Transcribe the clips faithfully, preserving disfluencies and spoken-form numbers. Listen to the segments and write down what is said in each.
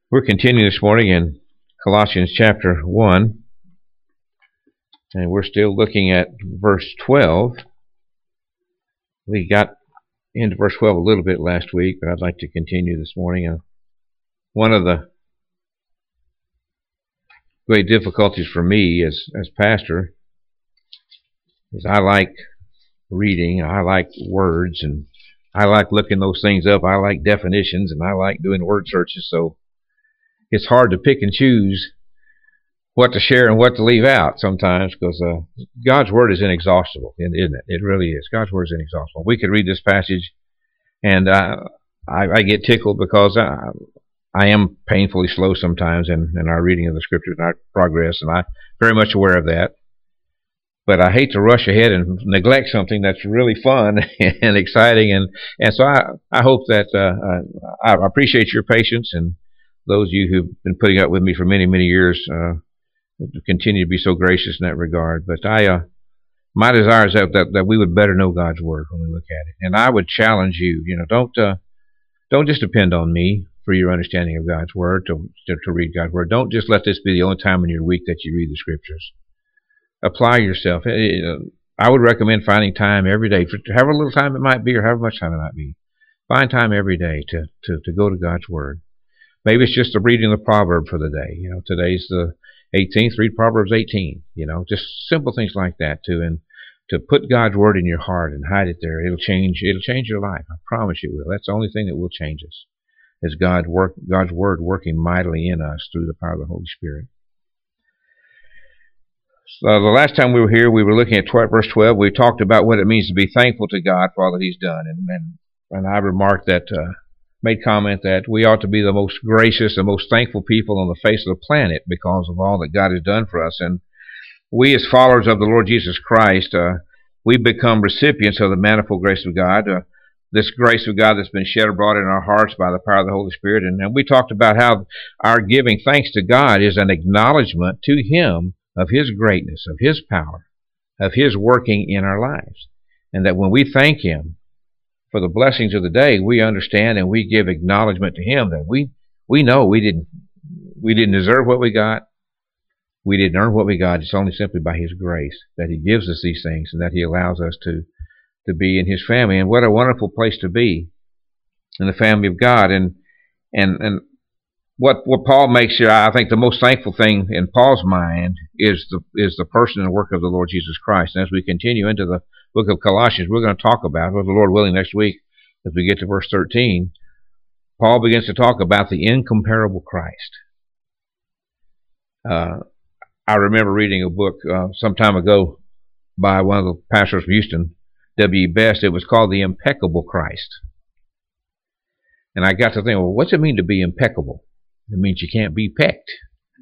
We're continuing this morning in Colossians chapter one, and we're still looking at verse twelve. We got into verse twelve a little bit last week, but I'd like to continue this morning. Uh, one of the great difficulties for me as, as pastor is I like reading, I like words, and I like looking those things up. I like definitions, and I like doing word searches, so it's hard to pick and choose what to share and what to leave out sometimes, because uh, God's Word is inexhaustible, isn't it? It really is. God's Word is inexhaustible. We could read this passage, and uh, I, I get tickled because I, I am painfully slow sometimes in, in our reading of the Scriptures and our progress, and I'm very much aware of that. But I hate to rush ahead and neglect something that's really fun and exciting, and, and so I, I hope that uh, I appreciate your patience, and those of you who've been putting up with me for many, many years uh, continue to be so gracious in that regard. But I, uh, my desire is that, that that we would better know God's Word when we look at it. And I would challenge you, you know, don't uh, don't just depend on me for your understanding of God's Word to, to to read God's Word. Don't just let this be the only time in your week that you read the Scriptures. Apply yourself. I would recommend finding time every day, for however little time it might be, or however much time it might be. Find time every day to to to go to God's Word. Maybe it's just a reading the proverb for the day. You know, today's the eighteenth. Read Proverbs eighteen. You know, just simple things like that too. And to put God's Word in your heart and hide it there, it'll change. It'll change your life. I promise you it will. That's the only thing that will change us, is God work God's Word working mightily in us through the power of the Holy Spirit. So the last time we were here, we were looking at twelve, verse twelve. We talked about what it means to be thankful to God for all that He's done, and and, and I remarked that. Uh, made comment that we ought to be the most gracious and most thankful people on the face of the planet because of all that God has done for us. And we, as followers of the Lord Jesus Christ, uh, we become recipients of the manifold grace of God, uh, this grace of God that's been shed abroad in our hearts by the power of the Holy Spirit. And, and we talked about how our giving thanks to God is an acknowledgement to Him of His greatness, of His power, of His working in our lives. And that when we thank Him for the blessings of the day, we understand and we give acknowledgement to Him that we we know we didn't we didn't deserve what we got. We didn't earn what we got. It's only simply by His grace that He gives us these things, and that He allows us to to be in His family. And what a wonderful place to be in the family of God. And and and what what Paul makes here, I think the most thankful thing in Paul's mind is the is the person and work of the Lord Jesus Christ. And as we continue into the book of Colossians, we're going to talk about, with the Lord willing, next week, as we get to verse thirteen, Paul begins to talk about the incomparable Christ. Uh, I remember reading a book uh, some time ago by one of the pastors from Houston, W E Best. It was called The Impeccable Christ. And I got to think, well, what's it mean to be impeccable? It means you can't be pecked.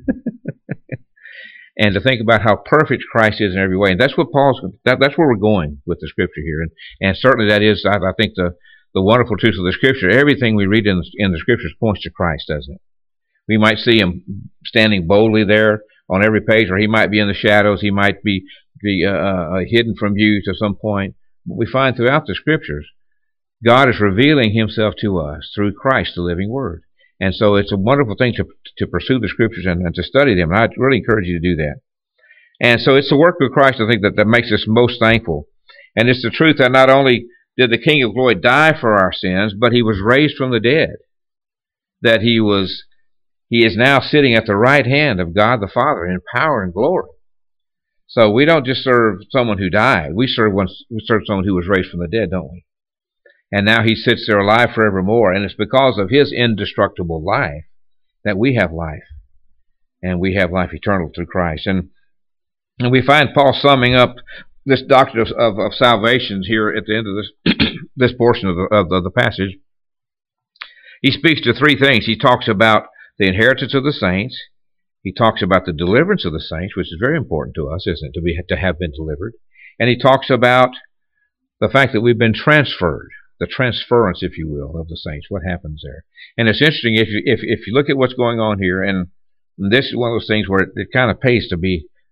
And to think about how perfect Christ is in every way. And that's what Paul's, that, that's where we're going with the Scripture here. And, and certainly that is, I, I think, the, the wonderful truth of the Scripture. Everything we read in the, in the Scriptures points to Christ, doesn't it? We might see Him standing boldly there on every page, or He might be in the shadows. He might be, be uh, uh, hidden from view to some point. But we find throughout the Scriptures, God is revealing Himself to us through Christ, the living Word. And so it's a wonderful thing to to pursue the Scriptures and, and to study them. And I really encourage you to do that. And so it's the work of Christ, I think, that, that makes us most thankful. And it's the truth that not only did the King of Glory die for our sins, but He was raised from the dead. That He was, He is now sitting at the right hand of God the Father in power and glory. So we don't just serve someone who died. We serve one, we serve someone who was raised from the dead, don't we? And now He sits there alive forevermore. And it's because of His indestructible life that we have life. And we have life eternal through Christ. And, and we find Paul summing up this doctrine of, of, of salvation here at the end of this this portion of the, of, the, of the passage. He speaks to three things. He talks about the inheritance of the saints. He talks about the deliverance of the saints, which is very important to us, isn't it, to, be, to have been delivered. And he talks about the fact that we've been transferred. The transference, if you will, of the saints. What happens there? And it's interesting if you if if you look at what's going on here, and this is one of those things where it, it kind of pays to be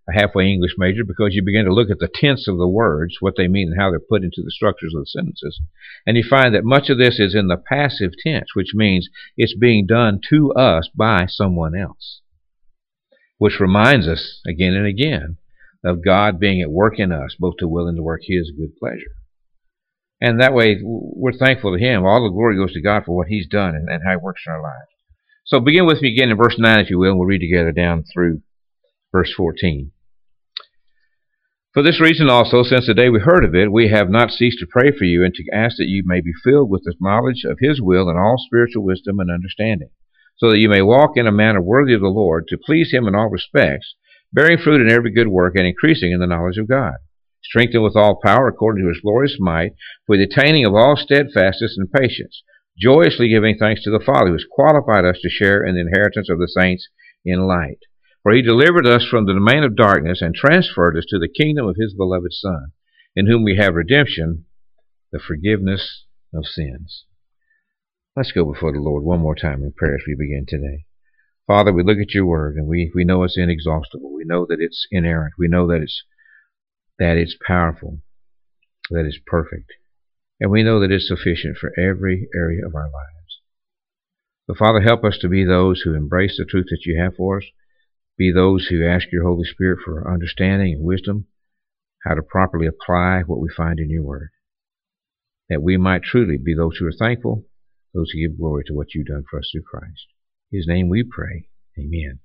a halfway English major, because you begin to look at the tense of the words, what they mean and how they're put into the structures of the sentences. And you find that much of this is in the passive tense, which means it's being done to us by someone else. Which reminds us again and again of God being at work in us, both to will and to work His good pleasure. And that way, we're thankful to Him. All the glory goes to God for what He's done and, and how He works in our lives. So begin with me again in verse nine, if you will, and we'll read together down through verse fourteen. For this reason also, since the day we heard of it, we have not ceased to pray for you and to ask that you may be filled with the knowledge of His will and all spiritual wisdom and understanding, so that you may walk in a manner worthy of the Lord, to please Him in all respects, bearing fruit in every good work and increasing in the knowledge of God, strengthened with all power according to His glorious might, for the attaining of all steadfastness and patience, joyously giving thanks to the Father who has qualified us to share in the inheritance of the saints in light. For He delivered us from the domain of darkness and transferred us to the kingdom of His beloved Son, in whom we have redemption, the forgiveness of sins. Let's go before the Lord one more time in prayer as we begin today. Father, we look at your word, and we, we know it's inexhaustible. We know that it's inerrant. We know that it's that it's powerful, that it's perfect. And we know that it's sufficient for every area of our lives. So, Father, help us to be those who embrace the truth that you have for us. Be those who ask your Holy Spirit for understanding and wisdom, how to properly apply what we find in your word, that we might truly be those who are thankful, those who give glory to what you've done for us through Christ. In His name we pray. Amen.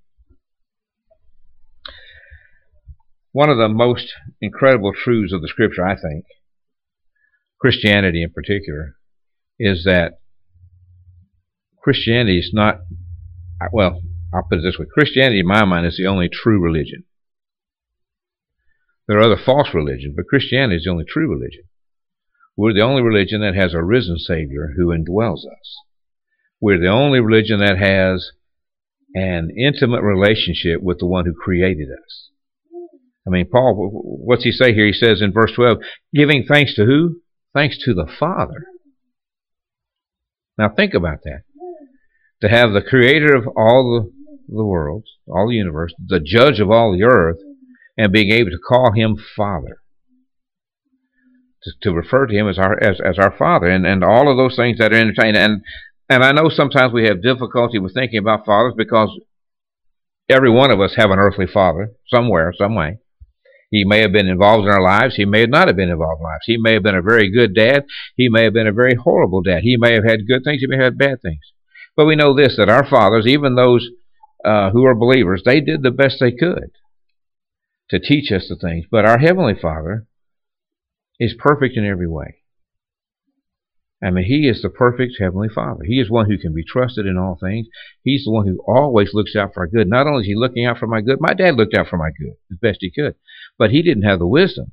One of the most incredible truths of the Scripture, I think, Christianity in particular, is that Christianity is not, well, I'll put it this way. Christianity, in my mind, is the only true religion. There are other false religions, but Christianity is the only true religion. We're the only religion that has a risen Savior who indwells us. We're the only religion that has an intimate relationship with the one who created us. I mean, Paul, what's he say here? He says in verse twelve, giving thanks to who? Thanks to the Father. Now think about that. To have the creator of all the the world, all the universe, the judge of all the earth, and being able to call Him Father. To, to refer to Him as our as, as our Father, and, and all of those things that are entertained. And and I know sometimes we have difficulty with thinking about fathers because every one of us have an earthly father somewhere, some way. He may have been involved in our lives. He may not have been involved in our lives. He may have been a very good dad. He may have been a very horrible dad. He may have had good things. He may have had bad things. But we know this, that our fathers, even those Uh, who are believers, they did the best they could to teach us the things. But our Heavenly Father is perfect in every way. I mean, He is the perfect Heavenly Father. He is one who can be trusted in all things. He's the one who always looks out for our good. Not only is He looking out for my good, my dad looked out for my good as best he could, but he didn't have the wisdom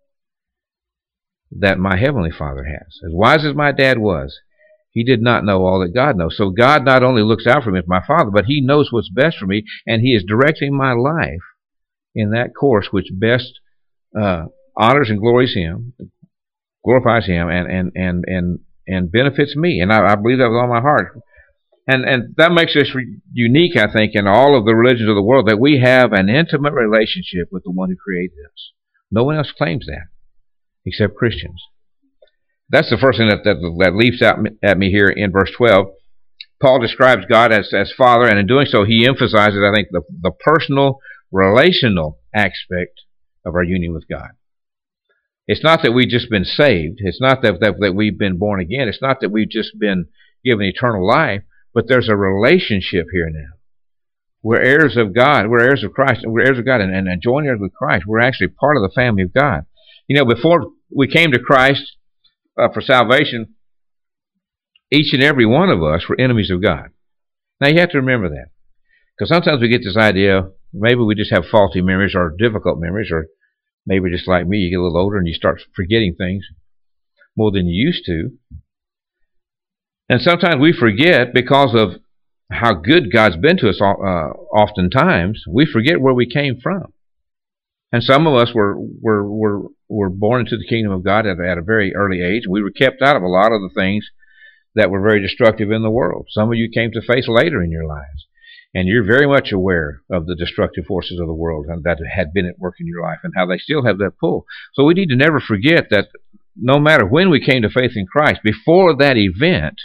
that my Heavenly Father has. As wise as my dad was, he did not know all that God knows. So God not only looks out for me as my Father, but He knows what's best for me, and He is directing my life in that course which best uh, honors and glories Him, glorifies Him, and and and and, and benefits me. And I, I believe that with all my heart. And and that makes us unique, I think, in all of the religions of the world, that we have an intimate relationship with the one who created us. No one else claims that, except Christians. That's the first thing that, that, that leaps out at me here in verse twelve. Paul describes God as, as Father, and in doing so, he emphasizes, I think, the, the personal, relational aspect of our union with God. It's not that we've just been saved. It's not that, that, that we've been born again. It's not that we've just been given eternal life, but there's a relationship here now. We're heirs of God. We're heirs of Christ. We're heirs of God, and, and joint heirs with Christ. We're actually part of the family of God. You know, before we came to Christ, Uh, for salvation, each and every one of us were enemies of God. Now you have to remember that, because sometimes we get this idea, maybe we just have faulty memories or difficult memories, or maybe just like me, you get a little older and you start forgetting things more than you used to. And sometimes we forget, because of how good God's been to us uh, oftentimes, we forget where we came from. And some of us were were were were born into the kingdom of God at, at a very early age. We were kept out of a lot of the things that were very destructive in the world. Some of you came to faith later in your lives. And you're very much aware of the destructive forces of the world and that had been at work in your life and how they still have that pull. So we need to never forget that no matter when we came to faith in Christ, before that event,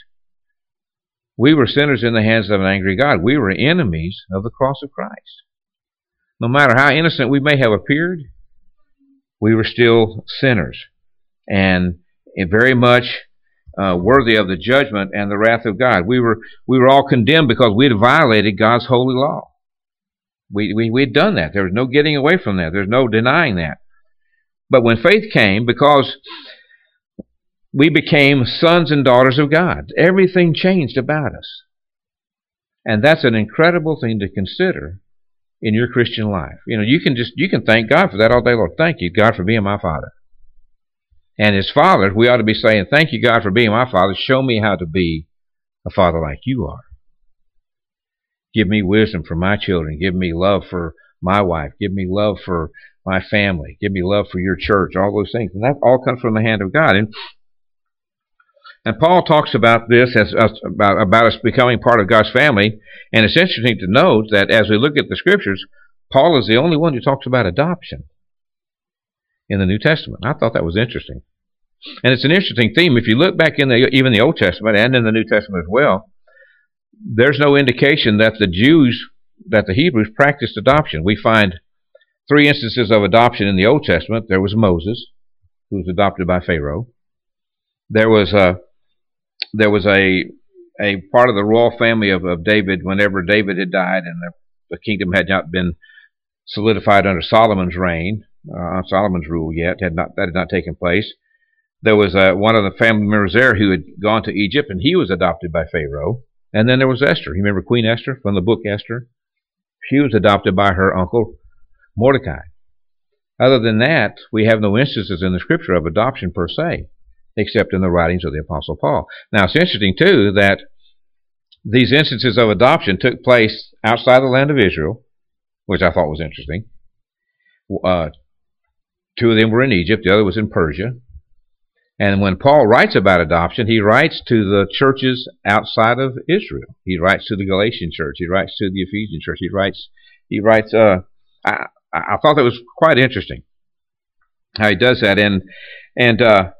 we were sinners in the hands of an angry God. We were enemies of the cross of Christ. No matter how innocent we may have appeared, we were still sinners and very much uh, worthy of the judgment and the wrath of God. We were we were all condemned because we had violated God's holy law. We we we had done that. There was no getting away from that. There's no denying that. But when faith came, because we became sons and daughters of God, everything changed about us. And that's an incredible thing to consider in your Christian life. You know, you can just you can thank God for that all day long. Thank you, God, for being my Father. And as fathers, we ought to be saying, thank you, God, for being my Father. Show me how to be a father like you are. Give me wisdom for my children. Give me love for my wife. Give me love for my family. Give me love for your church. All those things. And that all comes from the hand of God. And And Paul talks about this as us, about, about us becoming part of God's family. And it's interesting to note that as we look at the Scriptures, Paul is the only one who talks about adoption in the New Testament. I thought that was interesting. And it's an interesting theme. If you look back in the, even the Old Testament and in the New Testament as well, there's no indication that the Jews, that the Hebrews practiced adoption. We find three instances of adoption in the Old Testament. There was Moses, who was adopted by Pharaoh. There was a There was a a part of the royal family of, of David whenever David had died and the, the kingdom had not been solidified under Solomon's reign, uh, Solomon's rule yet, had not that had not taken place. There was uh, one of the family members there who had gone to Egypt, and he was adopted by Pharaoh. And then there was Esther. You remember Queen Esther from the book Esther? She was adopted by her uncle Mordecai. Other than that, we have no instances in the Scripture of adoption per se, except in the writings of the Apostle Paul. Now, it's interesting, too, that these instances of adoption took place outside the land of Israel, which I thought was interesting. Uh, two of them were in Egypt, the other was in Persia. And when Paul writes about adoption, he writes to the churches outside of Israel. He writes to the Galatian church. He writes to the Ephesian church. He writes, he writes, uh, I, I thought that was quite interesting how he does that. And, and, uh,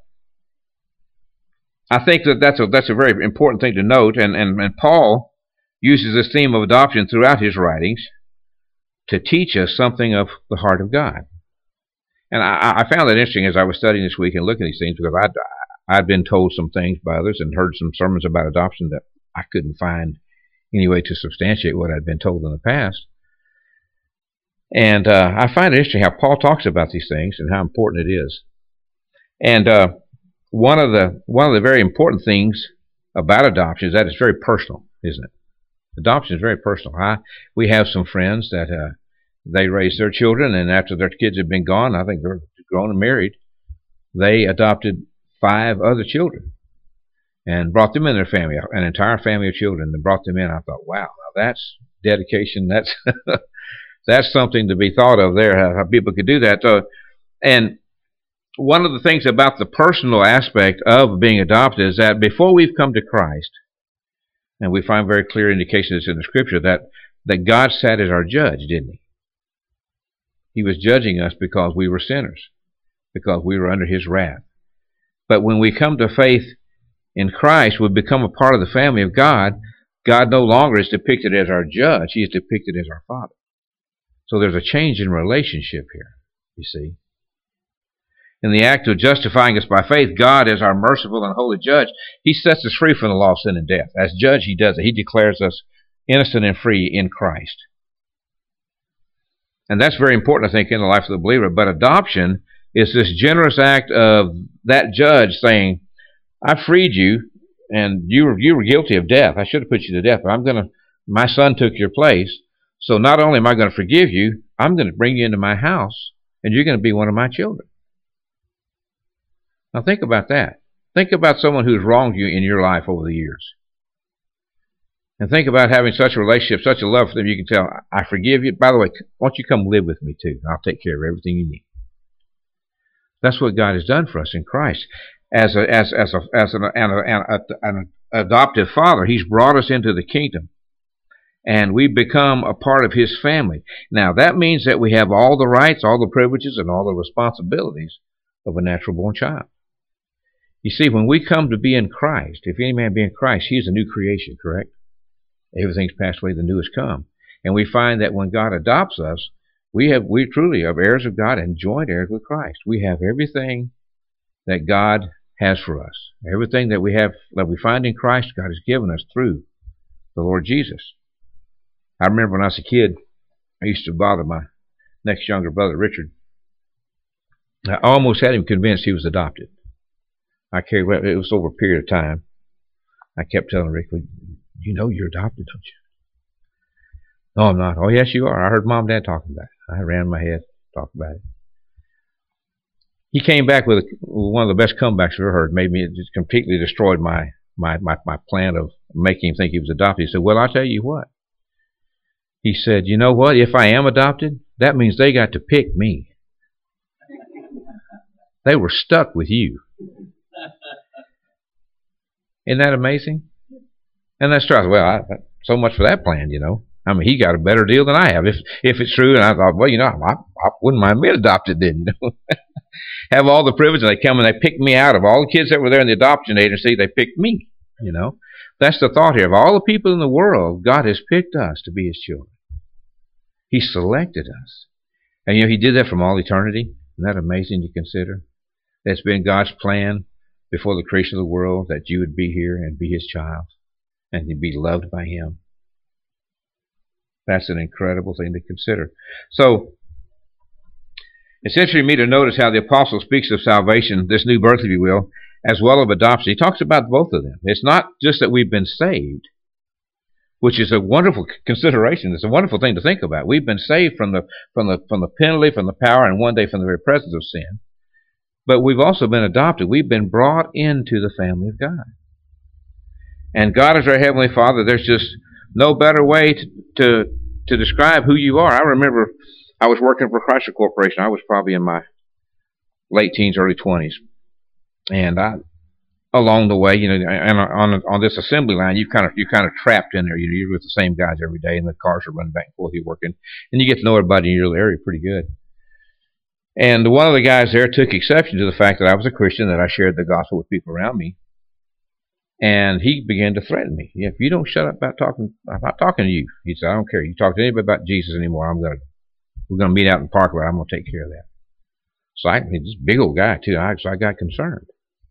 I think that that's a, that's a very important thing to note, and, and, and Paul uses this theme of adoption throughout his writings to teach us something of the heart of God. And I, I found that interesting as I was studying this week and looking at these things, because I'd, I'd been told some things by others and heard some sermons about adoption that I couldn't find any way to substantiate what I'd been told in the past. And uh, I find it interesting how Paul talks about these things and how important it is. And uh, One of the one of the very important things about adoption is that it's very personal, isn't it? Adoption is very personal. I, we have some friends that uh, they raised their children, and after their kids had been gone, I think they're grown and married, they adopted five other children and brought them in their family, an entire family of children, and brought them in. I thought, wow, now that's dedication. That's that's something to be thought of there, how, how people could do that. Uh, and one of the things about the personal aspect of being adopted is that before we've come to Christ, and we find very clear indications in the Scripture that, that God sat as our judge, didn't he? He was judging us because we were sinners, because we were under his wrath. But when we come to faith in Christ, we become a part of the family of God. God no longer is depicted as our judge. He is depicted as our Father. So there's a change in relationship here, you see. In the act of justifying us by faith, God, as our merciful and holy judge, he sets us free from the law of sin and death. As judge, he does it. He declares us innocent and free in Christ. And that's very important, I think, in the life of the believer. But adoption is this generous act of that judge saying, I freed you, and you were, you were guilty of death. I should have put you to death, but I'm going to, my son took your place. So not only am I going to forgive you, I'm going to bring you into my house, and you're going to be one of my children. Now think about that. Think about someone who's wronged you in your life over the years. And think about having such a relationship, such a love for them, you can tell, I forgive you. By the way, why don't you come live with me too? I'll take care of everything you need. That's what God has done for us in Christ. As a, as, as, a, as an, an, an, an adoptive father, he's brought us into the kingdom. And we become a part of His family. Now, that means that we have all the rights, all the privileges, and all the responsibilities of a natural-born child. You see, when we come to be in Christ, if any man be in Christ, he is a new creation, correct? Everything's passed away, the new has come. And we find that when God adopts us, we have we truly are heirs of God and joint heirs with Christ. We have everything that God has for us. Everything that we have, that we find in Christ, God has given us through the Lord Jesus. I remember when I was a kid, I used to bother my next younger brother, Richard. I almost had him convinced he was adopted. I carried, it was over a period of time. I kept telling Rick, you know you're adopted, don't you? No, I'm not. Oh, yes, you are. I heard Mom and Dad talking about it. I ran my head, talked about it. He came back with one of the best comebacks I've ever heard. Made me, it just completely destroyed my, my, my, my plan of making him think he was adopted. He said, well, I'll tell you what. He said, you know what? If I am adopted, that means they got to pick me. They were stuck with you. Isn't that amazing? And that's true. Well, I, so much for that plan, you know. I mean, he got a better deal than I have, if if it's true. And I thought, well, you know, I, I wouldn't mind being adopted then, you know. Have all the privilege, and they come and they pick me out of all the kids that were there in the adoption agency. They picked me, you know. That's the thought here. Of all the people in the world, God has picked us to be His children. He selected us. And, you know, He did that from all eternity. Isn't that amazing to consider? It's been God's plan before the creation of the world that you would be here and be His child and to be loved by Him. That's an incredible thing to consider. So, it's interesting to me to notice how the apostle speaks of salvation, this new birth, if you will, as well as adoption. He talks about both of them. It's not just that we've been saved, which is a wonderful consideration. It's a wonderful thing to think about. We've been saved from the from the from the penalty, from the power, and one day from the very presence of sin. But we've also been adopted. We've been brought into the family of God. And God is our Heavenly Father. There's just no better way to, to, to describe who you are. I remember I was working for Chrysler Corporation. I was probably in my late teens, early twenties. And I, along the way, you know, and on on this assembly line, you kind of you kind of trapped in there. You know, you're with the same guys every day, and the cars are running back and forth. You're working, and you get to know everybody in your little area pretty good. And one of the guys there took exception to the fact that I was a Christian, that I shared the gospel with people around me. And he began to threaten me. Yeah, if you don't shut up about talking, I'm not talking to you. He said, I don't care. You talk to anybody about Jesus anymore, I'm gonna we're gonna meet out in the park lot. I'm gonna take care of that. So I, he's this big old guy too. I, so I got concerned.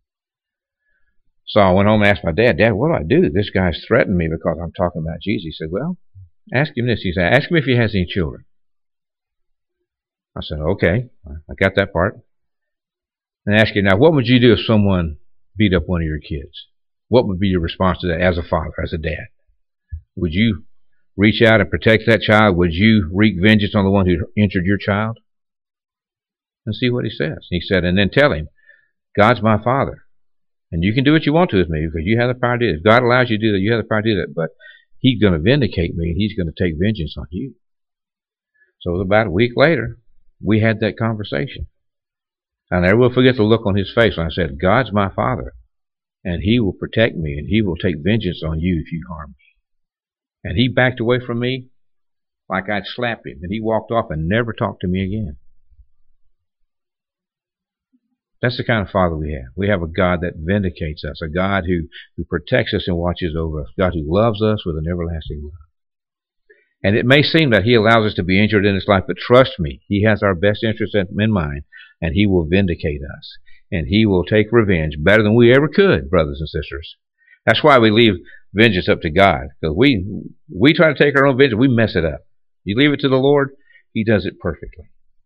So I went home and asked my dad, Dad, what do I do? This guy's threatened me because I'm talking about Jesus. He said, well, ask him this. He said, ask him if he has any children. I said, okay, I got that part. And ask him, now, what would you do if someone beat up one of your kids? What would be your response to that as a father, as a dad? Would you reach out and protect that child? Would you wreak vengeance on the one who injured your child? And see what he says. He said, and then tell him, God's my Father. And you can do what you want to with me because you have the power to do it. If God allows you to do that, you have the power to do that. But He's going to vindicate me and He's going to take vengeance on you. So about a week later, we had that conversation. I never will forget the look on his face when I said, God's my Father, and He will protect me, and He will take vengeance on you if you harm me. And he backed away from me like I'd slapped him, and he walked off and never talked to me again. That's the kind of Father we have. We have a God that vindicates us, a God who, who protects us and watches over us, a God who loves us with an everlasting love. And it may seem that He allows us to be injured in this life, but trust me, He has our best interest in mind, and He will vindicate us. And He will take revenge better than we ever could, brothers and sisters. That's why we leave vengeance up to God. Because we, we try to take our own vengeance, we mess it up. You leave it to the Lord, He does it perfectly.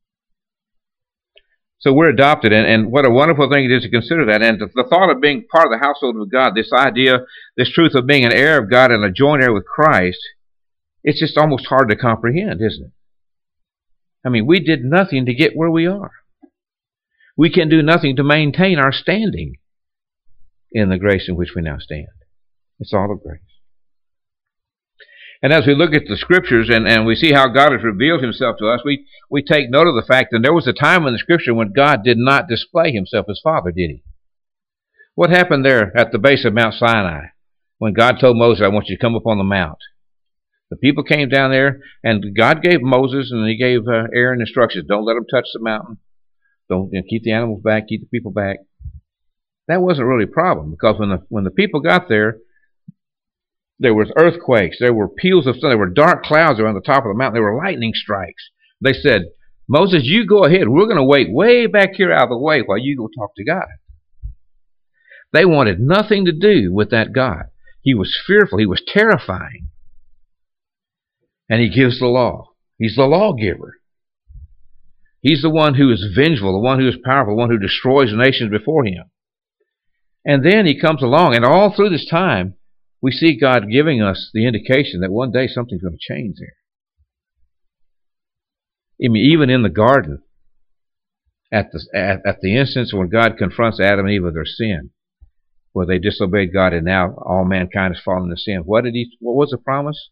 So we're adopted, and, and what a wonderful thing it is to consider that. And the, the thought of being part of the household of God, this idea, this truth of being an heir of God and a joint heir with Christ, it's just almost hard to comprehend, isn't it? I mean, we did nothing to get where we are. We can do nothing to maintain our standing in the grace in which we now stand. It's all of grace. And as we look at the Scriptures and, and we see how God has revealed Himself to us, we, we take note of the fact that there was a time in the Scripture when God did not display Himself as Father, did He? What happened there at the base of Mount Sinai when God told Moses, I want you to come up on the mount? The people came down there, and God gave Moses and he gave uh, Aaron instructions. Don't let them touch the mountain. Don't, you know, keep the animals back, keep the people back. That wasn't really a problem, because when the when the people got there, there was earthquakes, there were peals of thunder, there were dark clouds around the top of the mountain, there were lightning strikes. They said, Moses, you go ahead. We're going to wait way back here out of the way while you go talk to God. They wanted nothing to do with that God. He was fearful. He was terrifying. And he gives the law. He's the lawgiver. He's the one who is vengeful, the one who is powerful, the one who destroys the nations before him. And then he comes along, and all through this time, we see God giving us the indication that one day something's going to change there. I mean, even in the garden, at the, at, at the instance when God confronts Adam and Eve with their sin, where they disobeyed God and now all mankind has fallen into sin, what did he? What was the promise?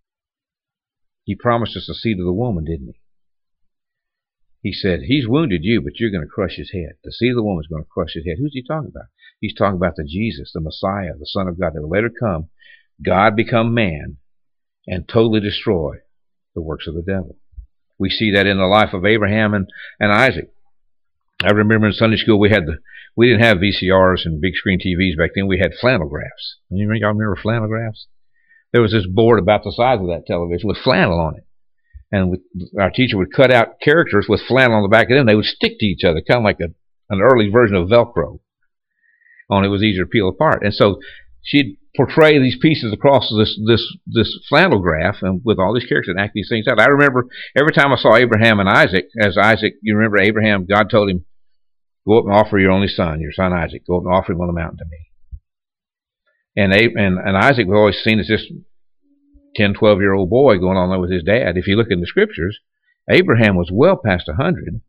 He promised us the seed of the woman, didn't he? He said, he's wounded you, but you're going to crush his head. The seed of the woman is going to crush his head. Who's he talking about? He's talking about the Jesus, the Messiah, the Son of God that will later come, God become man, and totally destroy the works of the devil. We see that in the life of Abraham and, and Isaac. I remember in Sunday school we had the we didn't have V C Rs and big screen T Vs back then. We had flannel graphs. Y'all remember flannel graphs? There was this board about the size of that television with flannel on it. And with, our teacher would cut out characters with flannel on the back of them. They would stick to each other, kind of like a, an early version of Velcro. Only it was easier to peel apart. And so she'd portray these pieces across this this this flannel graph, and with all these characters and act these things out. I remember every time I saw Abraham and Isaac, as Isaac, you remember Abraham, God told him, go up and offer your only son, your son Isaac. Go up and offer him on the mountain to me. And, and, and Isaac was always seen as this ten, twelve-year-old boy going on there with his dad. If you look in the scriptures, Abraham was well past a hundred.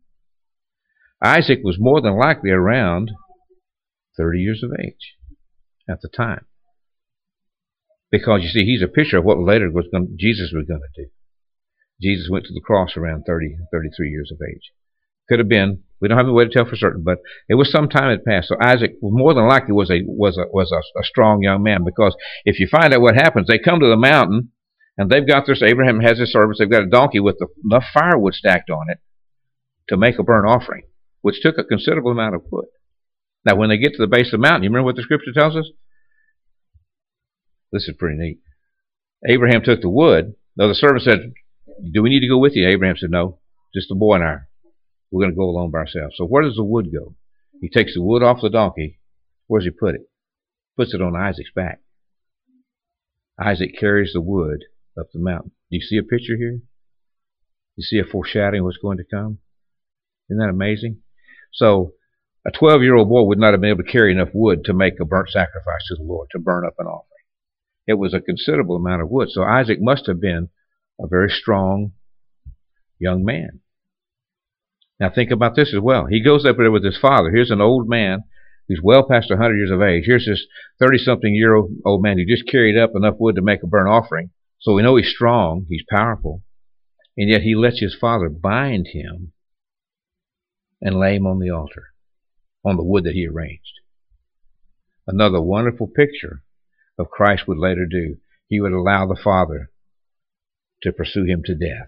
Isaac was more than likely around thirty years of age at the time. Because, you see, he's a picture of what later was going, Jesus was going to do. Jesus went to the cross around thirty, thirty-three years of age. Could have been, we don't have any way to tell for certain, but it was some time had passed. So Isaac more than likely was a was a was a, a strong young man, because if you find out what happens, they come to the mountain and they've got this. Abraham has his servants. They've got a donkey with enough firewood stacked on it to make a burnt offering, which took a considerable amount of wood. Now, when they get to the base of the mountain, you remember what the scripture tells us? This is pretty neat. Abraham took the wood. Now the servant said, do we need to go with you? Abraham said, no, just the boy and I. We're going to go alone by ourselves. So where does the wood go? He takes the wood off the donkey. Where does he put it? Puts it on Isaac's back. Isaac carries the wood up the mountain. Do you see a picture here? You see a foreshadowing of what's going to come? Isn't that amazing? So a twelve-year-old boy would not have been able to carry enough wood to make a burnt sacrifice to the Lord, to burn up an offering. It was a considerable amount of wood. So Isaac must have been a very strong young man. Now think about this as well. He goes up there with his father. Here's an old man who's well past one hundred years of age. Here's this thirty-something-year-old old man who just carried up enough wood to make a burnt offering. So we know he's strong, he's powerful, and yet he lets his father bind him and lay him on the altar, on the wood that he arranged. Another wonderful picture of Christ would later do. He would allow the Father to pursue him to death.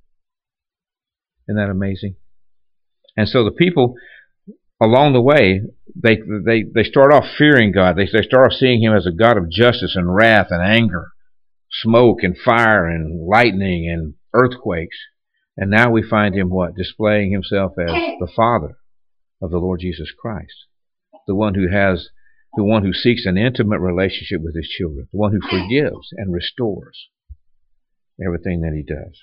Isn't that amazing? And so the people along the way, they they they start off fearing God. They they start off seeing him as a God of justice and wrath and anger, smoke and fire and lightning and earthquakes. And now we find him what? Displaying himself as the Father of the Lord Jesus Christ, the one who has the one who seeks an intimate relationship with his children, the one who forgives and restores everything that he does.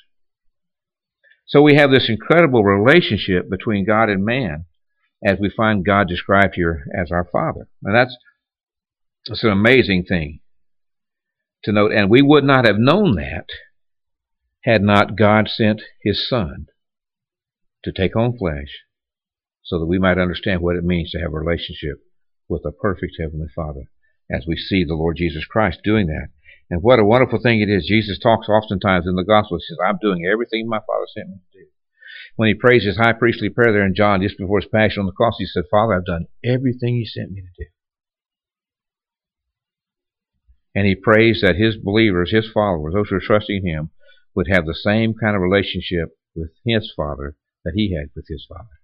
So we have this incredible relationship between God and man, as we find God described here as our Father. And that's, that's an amazing thing to note. And we would not have known that had not God sent his Son to take on flesh, so that we might understand what it means to have a relationship with a perfect Heavenly Father, as we see the Lord Jesus Christ doing that. And what a wonderful thing it is. Jesus talks oftentimes in the Gospel. He says, I'm doing everything my Father sent me to do. When he prays his high priestly prayer there in John, just before his passion on the cross, he said, Father, I've done everything you sent me to do. And he prays that his believers, his followers, those who are trusting him, would have the same kind of relationship with his Father that he had with his Father.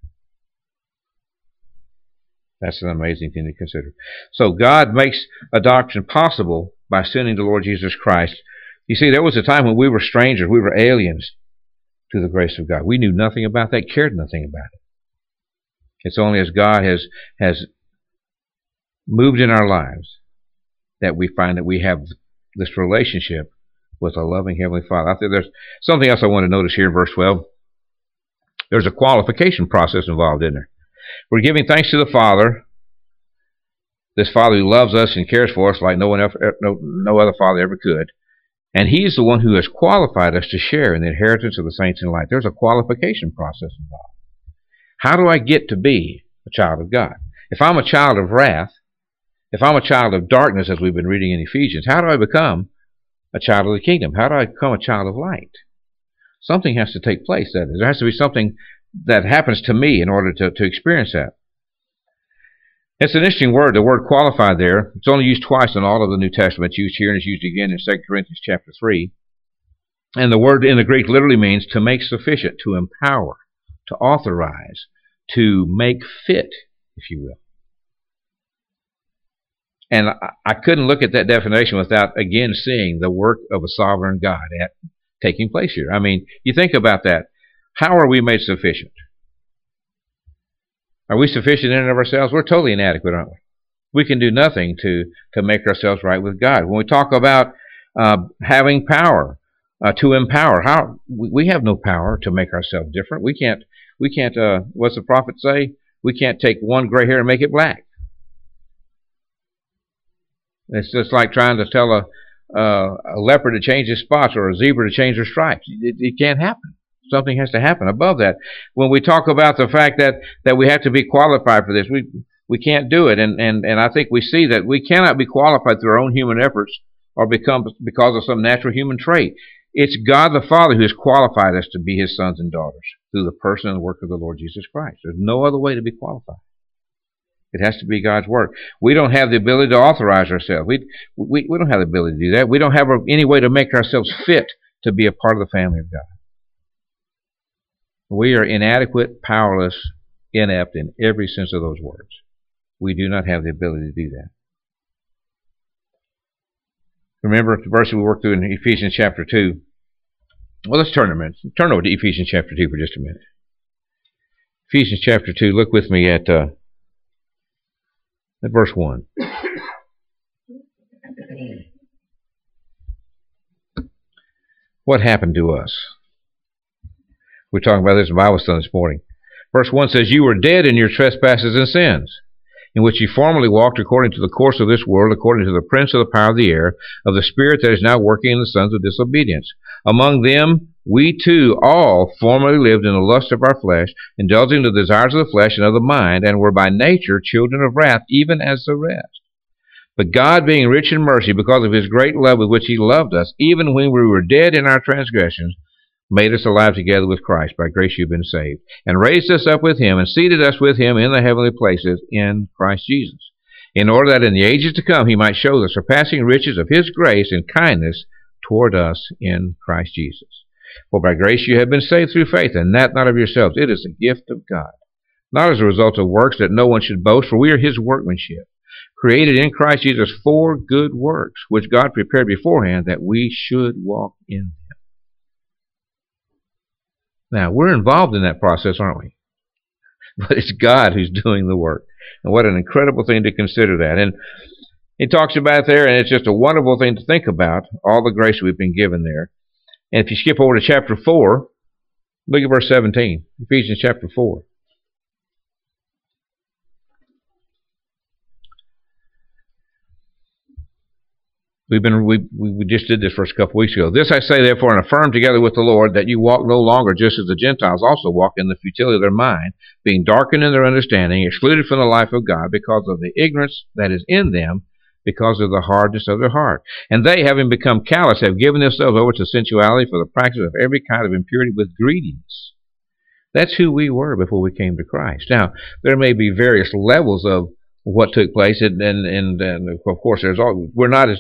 That's an amazing thing to consider. So God makes adoption possible by sending the Lord Jesus Christ. You see, there was a time when we were strangers, we were aliens to the grace of God. We knew nothing about that, cared nothing about it. It's only as God has, has moved in our lives that we find that we have this relationship with a loving Heavenly Father. I think there's something else I want to notice here in verse twelve. There's a qualification process involved in there. We're giving thanks to the Father, this Father who loves us and cares for us like no one else, no, no other Father ever could. And He's the one who has qualified us to share in the inheritance of the saints in light. There's a qualification process involved. How do I get to be a child of God? If I'm a child of wrath, if I'm a child of darkness, as we've been reading in Ephesians, how do I become a child of the kingdom? How do I become a child of light? Something has to take place. That is, there has to be something that happens to me in order to, to experience that. It's an interesting word, the word qualified there. It's only used twice in all of the New Testament. It's used here and it's used again in Second Corinthians chapter three. And the word in the Greek literally means to make sufficient, to empower, to authorize, to make fit, if you will. And I, I couldn't look at that definition without again seeing the work of a sovereign God at, taking place here. I mean, you think about that. How are we made sufficient? Are we sufficient in and of ourselves? We're totally inadequate, aren't we? We can do nothing to, to make ourselves right with God. When we talk about uh, having power, uh, to empower, how we, we have no power to make ourselves different. We can't, we can't uh, what's the prophet say? We can't take one gray hair and make it black. It's just like trying to tell a, uh, a leopard to change his spots or a zebra to change her stripes. It, it can't happen. Something has to happen above that. When we talk about the fact that, that we have to be qualified for this, we we can't do it. And, and, and I think we see that we cannot be qualified through our own human efforts or become because of some natural human trait. It's God the Father who has qualified us to be His sons and daughters through the person and work of the Lord Jesus Christ. There's no other way to be qualified. It has to be God's work. We don't have the ability to authorize ourselves. We, we, we don't have the ability to do that. We don't have any way to make ourselves fit to be a part of the family of God. We are inadequate, powerless, inept in every sense of those words. We do not have the ability to do that. Remember the verse we worked through in Ephesians chapter two. Well, let's turn a minute. Turn over to Ephesians chapter two for just a minute. Ephesians chapter two, look with me at, uh, at verse one. What happened to us? We're talking about this in Bible study this morning. Verse one says, "You were dead in your trespasses and sins, in which you formerly walked according to the course of this world, according to the prince of the power of the air, of the spirit that is now working in the sons of disobedience. Among them we too all formerly lived in the lust of our flesh, indulging the desires of the flesh and of the mind, and were by nature children of wrath, even as the rest. But God, being rich in mercy, because of His great love with which He loved us, even when we were dead in our transgressions, made us alive together with Christ. By grace you've been saved. And raised us up with Him, and seated us with Him in the heavenly places in Christ Jesus, in order that in the ages to come He might show the surpassing riches of His grace and kindness toward us in Christ Jesus. For by grace you have been saved through faith, and that not of yourselves. It is a gift of God, not as a result of works, that no one should boast, for we are His workmanship, created in Christ Jesus for good works, which God prepared beforehand that we should walk in them." Now, we're involved in that process, aren't we? But it's God who's doing the work. And what an incredible thing to consider that. And He talks about it there, and it's just a wonderful thing to think about, all the grace we've been given there. And if you skip over to chapter four, look at verse seventeen, Ephesians chapter four. We've been we we just did this first couple weeks ago. "This I say, therefore, and affirm together with the Lord, that you walk no longer just as the Gentiles also walk in the futility of their mind, being darkened in their understanding, excluded from the life of God because of the ignorance that is in them, because of the hardness of their heart. And they, having become callous, have given themselves over to sensuality for the practice of every kind of impurity with greediness." That's who we were before we came to Christ. Now, there may be various levels of what took place, and and, and, and of course, there's all, we're not as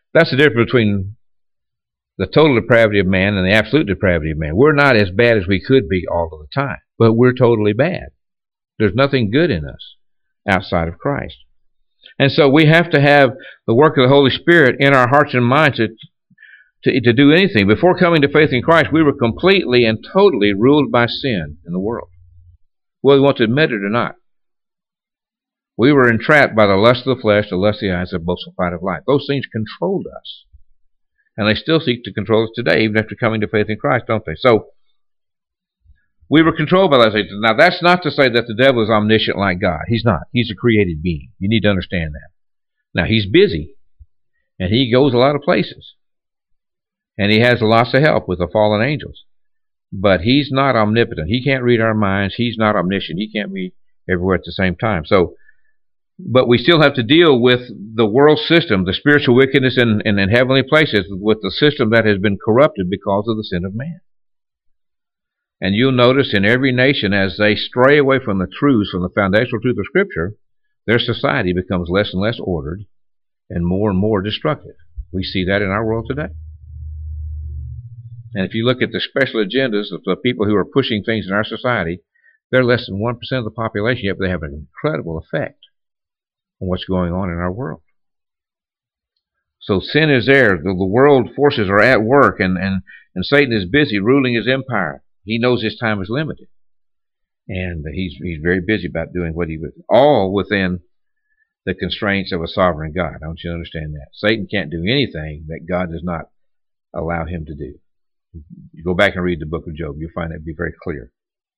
That's the difference between the total depravity of man and the absolute depravity of man. We're not as bad as we could be all of the time, but we're totally bad. There's nothing good in us outside of Christ. And so we have to have the work of the Holy Spirit in our hearts and minds to, to, to do anything. Before coming to faith in Christ, we were completely and totally ruled by sin in the world, whether we want to admit it or not. We were entrapped by the lust of the flesh, the lust of the eyes, the boastful pride of life. Those things controlled us. And they still seek to control us today, even after coming to faith in Christ, don't they? So, we were controlled by those things. Now, that's not to say that the devil is omniscient like God. He's not. He's a created being. You need to understand that. Now, he's busy, and he goes a lot of places. And he has lots of help with the fallen angels. But he's not omnipotent. He can't read our minds. He's not omniscient. He can't be everywhere at the same time. So, but we still have to deal with the world system, the spiritual wickedness in, in, in heavenly places, with the system that has been corrupted because of the sin of man. And you'll notice in every nation, as they stray away from the truths, from the foundational truth of Scripture, their society becomes less and less ordered and more and more destructive. We see that in our world today. And if you look at the special agendas of the people who are pushing things in our society, they're less than one percent of the population, yet they have an incredible effect on what's going on in our world. So sin is there. The, the world forces are at work, and, and, and Satan is busy ruling his empire. He knows his time is limited. And he's, he's very busy about doing what he would, all within the constraints of a sovereign God. I want you to understand that. Satan can't do anything that God does not allow him to do. You go back and read the book of Job, you'll find that to be very clear.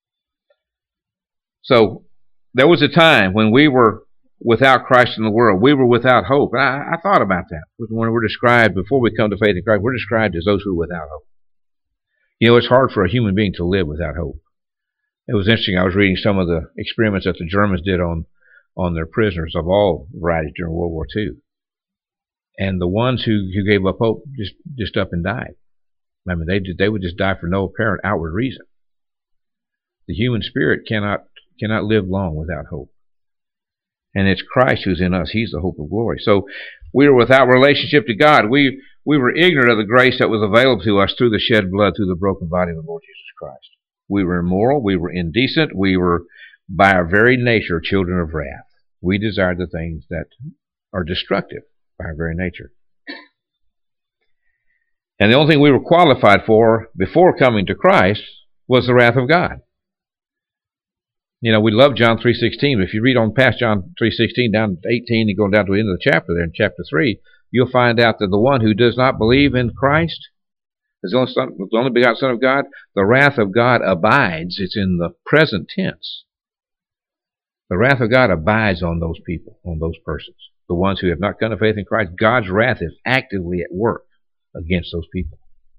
So, there was a time when we were without Christ in the world. We were without hope. I, I thought about that. When we're described, before we come to faith in Christ, we're described as those who are without hope. You know, it's hard for a human being to live without hope. It was interesting. I was reading some of the experiments that the Germans did on, on their prisoners of all varieties during World War Two. And the ones who, who gave up hope just, just up and died. I mean, they, they would just die for no apparent outward reason. The human spirit cannot, cannot live long without hope. And it's Christ who's in us. He's the hope of glory. So we were without relationship to God. We we were ignorant of the grace that was available to us through the shed blood, through the broken body of the Lord Jesus Christ. We were immoral. We were indecent. We were, by our very nature, children of wrath. We desired the things that are destructive by our very nature. And the only thing we were qualified for before coming to Christ was the wrath of God. You know, we love John three sixteen, but if you read on past John three sixteen down to eighteen and going down to the end of the chapter there in chapter three, you'll find out that the one who does not believe in Christ, is the only, son, the only begotten Son of God, the wrath of God abides. It's in the present tense. The wrath of God abides on those people, on those persons. The ones who have not come to faith in Christ, God's wrath is actively at work against those people.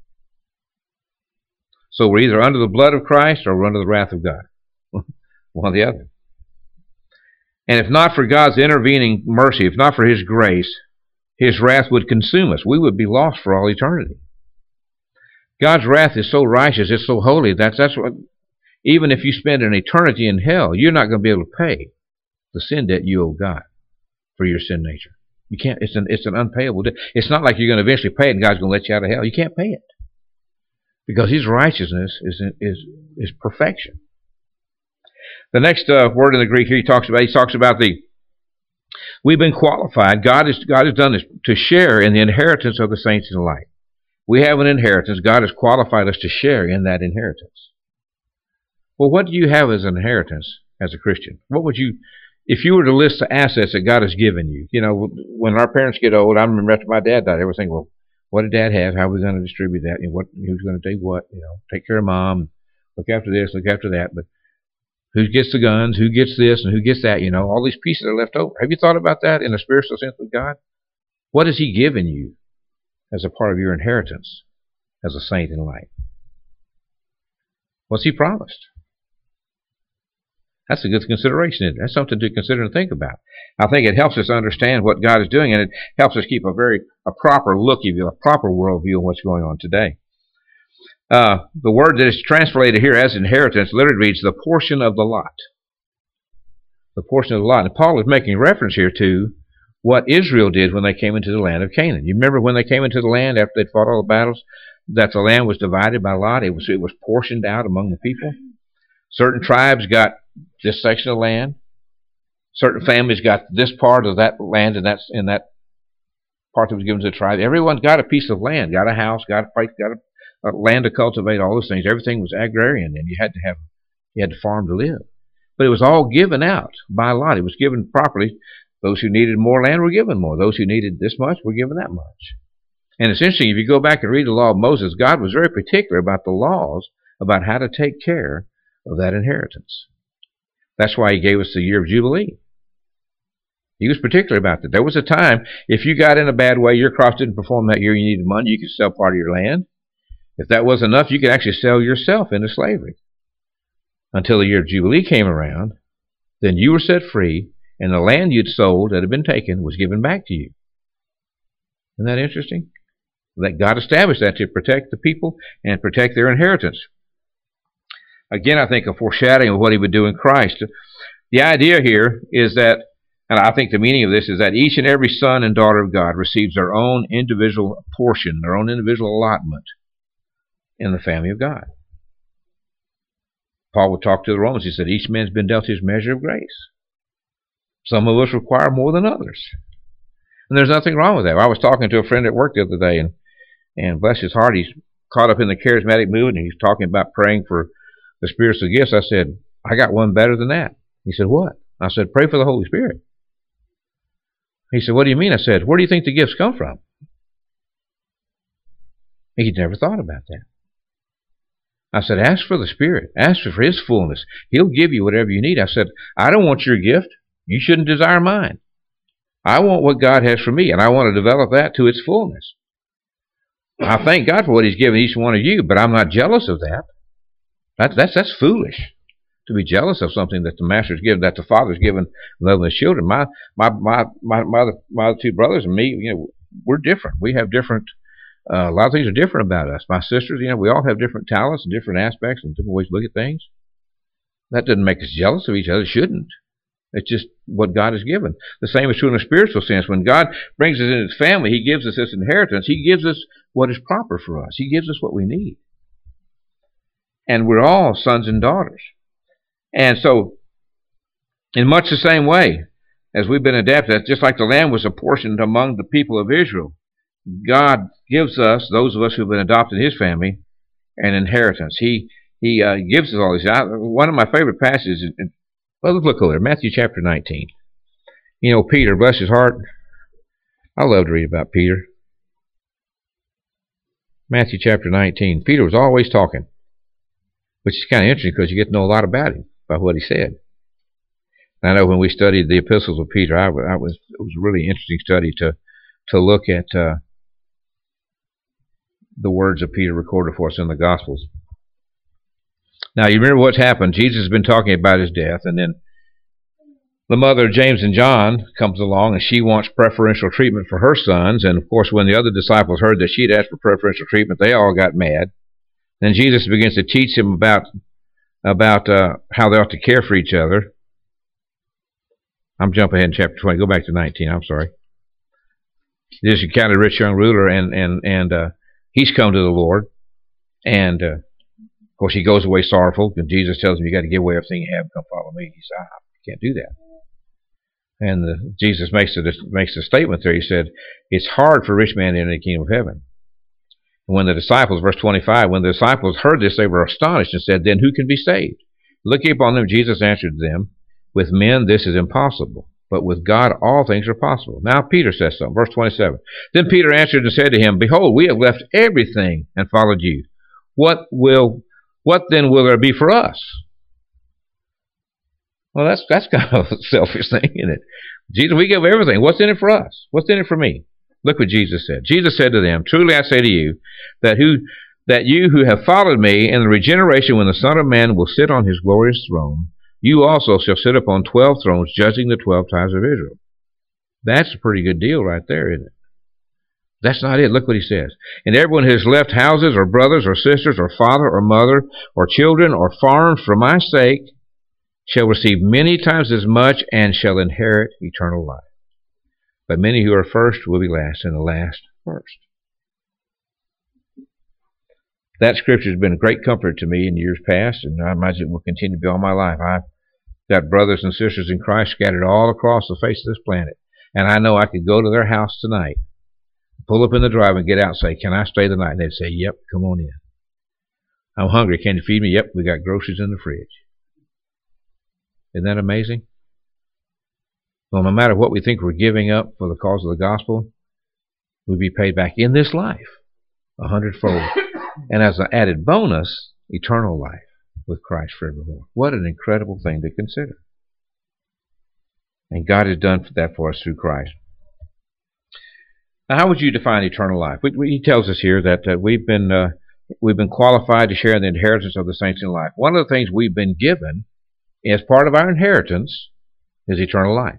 So we're either under the blood of Christ or we're under the wrath of God. One or the other. And if not for God's intervening mercy, if not for His grace, His wrath would consume us. We would be lost for all eternity. God's wrath is so righteous, it's so holy, that's, that's what, even if you spend an eternity in hell, you're not going to be able to pay the sin debt you owe God for your sin nature. You can't, it's an, it's an unpayable debt. It's not like you're going to eventually pay it and God's going to let you out of hell. You can't pay it. Because His righteousness is, is, is perfection. The next uh, word in the Greek here he talks about, he talks about the, we've been qualified, God has, God has done this, to share in the inheritance of the saints in the light. We have an inheritance. God has qualified us to share in that inheritance. Well, what do you have as an inheritance as a Christian? What would you, if you were to list the assets that God has given you? You know, when our parents get old, I remember after my dad died, everyone thinking, well, what did Dad have? How are we going to distribute that? You know, what, who's going to take what? You know, take care of Mom, look after this, look after that. But who gets the guns, who gets this, and who gets that, you know, all these pieces are left over. Have you thought about that in a spiritual sense with God? What has He given you as a part of your inheritance as a saint in light? What's He promised? That's a good consideration, isn't it? That's something to consider and think about. I think it helps us understand what God is doing, and it helps us keep a very a proper look, if you will, a proper worldview of what's going on today. Uh, the word that is translated here as inheritance literally reads the portion of the lot. The portion of the lot. And Paul is making reference here to what Israel did when they came into the land of Canaan. You remember when they came into the land after they'd fought all the battles, that the land was divided by lot. It was it was portioned out among the people. Certain tribes got this section of land. Certain families got this part of that land, and that's in that part that was given to the tribe. Everyone got a piece of land, got a house, got a place, got a, a land to cultivate, all those things. Everything was agrarian, and you had to have you had to farm to live. But it was all given out by lot. It was given properly. Those who needed more land were given more. Those who needed this much were given that much. And it's interesting, if you go back and read the law of Moses, God was very particular about the laws about how to take care of that inheritance. That's why he gave us the year of Jubilee. He was particular about that. There was a time, if you got in a bad way, your crops didn't perform that year, you needed money, you could sell part of your land. If that wasn't enough, you could actually sell yourself into slavery. Until the year of Jubilee came around, then you were set free, and the land you'd sold that had been taken was given back to you. Isn't that interesting? That God established that to protect the people and protect their inheritance. Again, I think a foreshadowing of what he would do in Christ. The idea here is that, and I think the meaning of this is that each and every son and daughter of God receives their own individual portion, their own individual allotment in the family of God. Paul would talk to the Romans. He said, each man's been dealt his measure of grace. Some of us require more than others. And there's nothing wrong with that. I was talking to a friend at work the other day, and, and bless his heart, he's caught up in the charismatic movement, and he's talking about praying for the spiritual gifts. I said, I got one better than that. He said, what? I said, pray for the Holy Spirit. He said, what do you mean? I said, where do you think the gifts come from? He'd never thought about that. I said, ask for the Spirit. Ask for His fullness. He'll give you whatever you need. I said, I don't want your gift. You shouldn't desire mine. I want what God has for me, and I want to develop that to its fullness. I thank God for what He's given each one of you, but I'm not jealous of that. That that's that's foolish to be jealous of something that the Master's given, that the Father's given, loving His children. My my my my my other, my other two brothers and me, you know, we're different. We have different. Uh, a lot of things are different about us. My sisters, you know, we all have different talents and different aspects and different ways to look at things. That doesn't make us jealous of each other. It shouldn't. It's just what God has given. The same is true in a spiritual sense. When God brings us in His family, He gives us this inheritance. He gives us what is proper for us. He gives us what we need. And we're all sons and daughters. And so, in much the same way as we've been adapted, just like the land was apportioned among the people of Israel, God gives us, those of us who've been adopted in His family, an inheritance. He He uh, gives us all this. I, one of my favorite passages, well, let's look over there, Matthew chapter nineteen. You know, Peter, bless his heart. I love to read about Peter. Matthew chapter nineteen. Peter was always talking, which is kind of interesting because you get to know a lot about him by what he said. And I know when we studied the epistles of Peter, I, I was it was a really interesting study to to look at uh, the words of Peter recorded for us in the Gospels. Now, you remember what's happened. Jesus has been talking about His death, and then the mother of James and John comes along, and she wants preferential treatment for her sons. And, of course, when the other disciples heard that she'd asked for preferential treatment, they all got mad. Then Jesus begins to teach them about, about uh, how they ought to care for each other. I'm jumping ahead in chapter twenty. Go back to nineteen. I'm sorry. Jesus encountered a rich young ruler, and, and, and uh, he's come to the Lord. And, uh, of course, he goes away sorrowful, and Jesus tells him, you got to give away everything you have and come follow me. He said, ah, I can't do that. And the, Jesus makes a, makes a statement there. He said, it's hard for a rich man to enter the kingdom of heaven. And when the disciples, verse twenty-five, when the disciples heard this, they were astonished and said, then who can be saved? Looking upon them, Jesus answered them, with men this is impossible, but with God all things are possible. Now Peter says something, verse twenty-seven. Then Peter answered and said to him, behold, we have left everything and followed you. What will What then will there be for us? Well, that's that's kind of a selfish thing, isn't it? Jesus, we give everything. What's in it for us? What's in it for me? Look what Jesus said. Jesus said to them, truly I say to you, that who that you who have followed me in the regeneration when the Son of Man will sit on His glorious throne, you also shall sit upon twelve thrones, judging the twelve tribes of Israel. That's a pretty good deal right there, isn't it? That's not it. Look what He says. And everyone who has left houses or brothers or sisters or father or mother or children or farms for my sake shall receive many times as much and shall inherit eternal life. But many who are first will be last, and the last first. That scripture has been a great comfort to me in years past, and I imagine it will continue to be all my life. I've got brothers and sisters in Christ scattered all across the face of this planet, and I know I could go to their house tonight, pull up in the drive and get out and say, can I stay the night? And they'd say, yep, come on in. I'm hungry. Can you feed me? Yep, we got groceries in the fridge. Isn't that amazing? Well, no matter what we think we're giving up for the cause of the gospel, we'll be paid back in this life a hundredfold. And as an added bonus, eternal life with Christ forevermore. What an incredible thing to consider. And God has done that for us through Christ. Now, how would you define eternal life? We, we, he tells us here that uh, we've been uh, we've been qualified to share in the inheritance of the saints in life. One of the things we've been given as part of our inheritance is eternal life.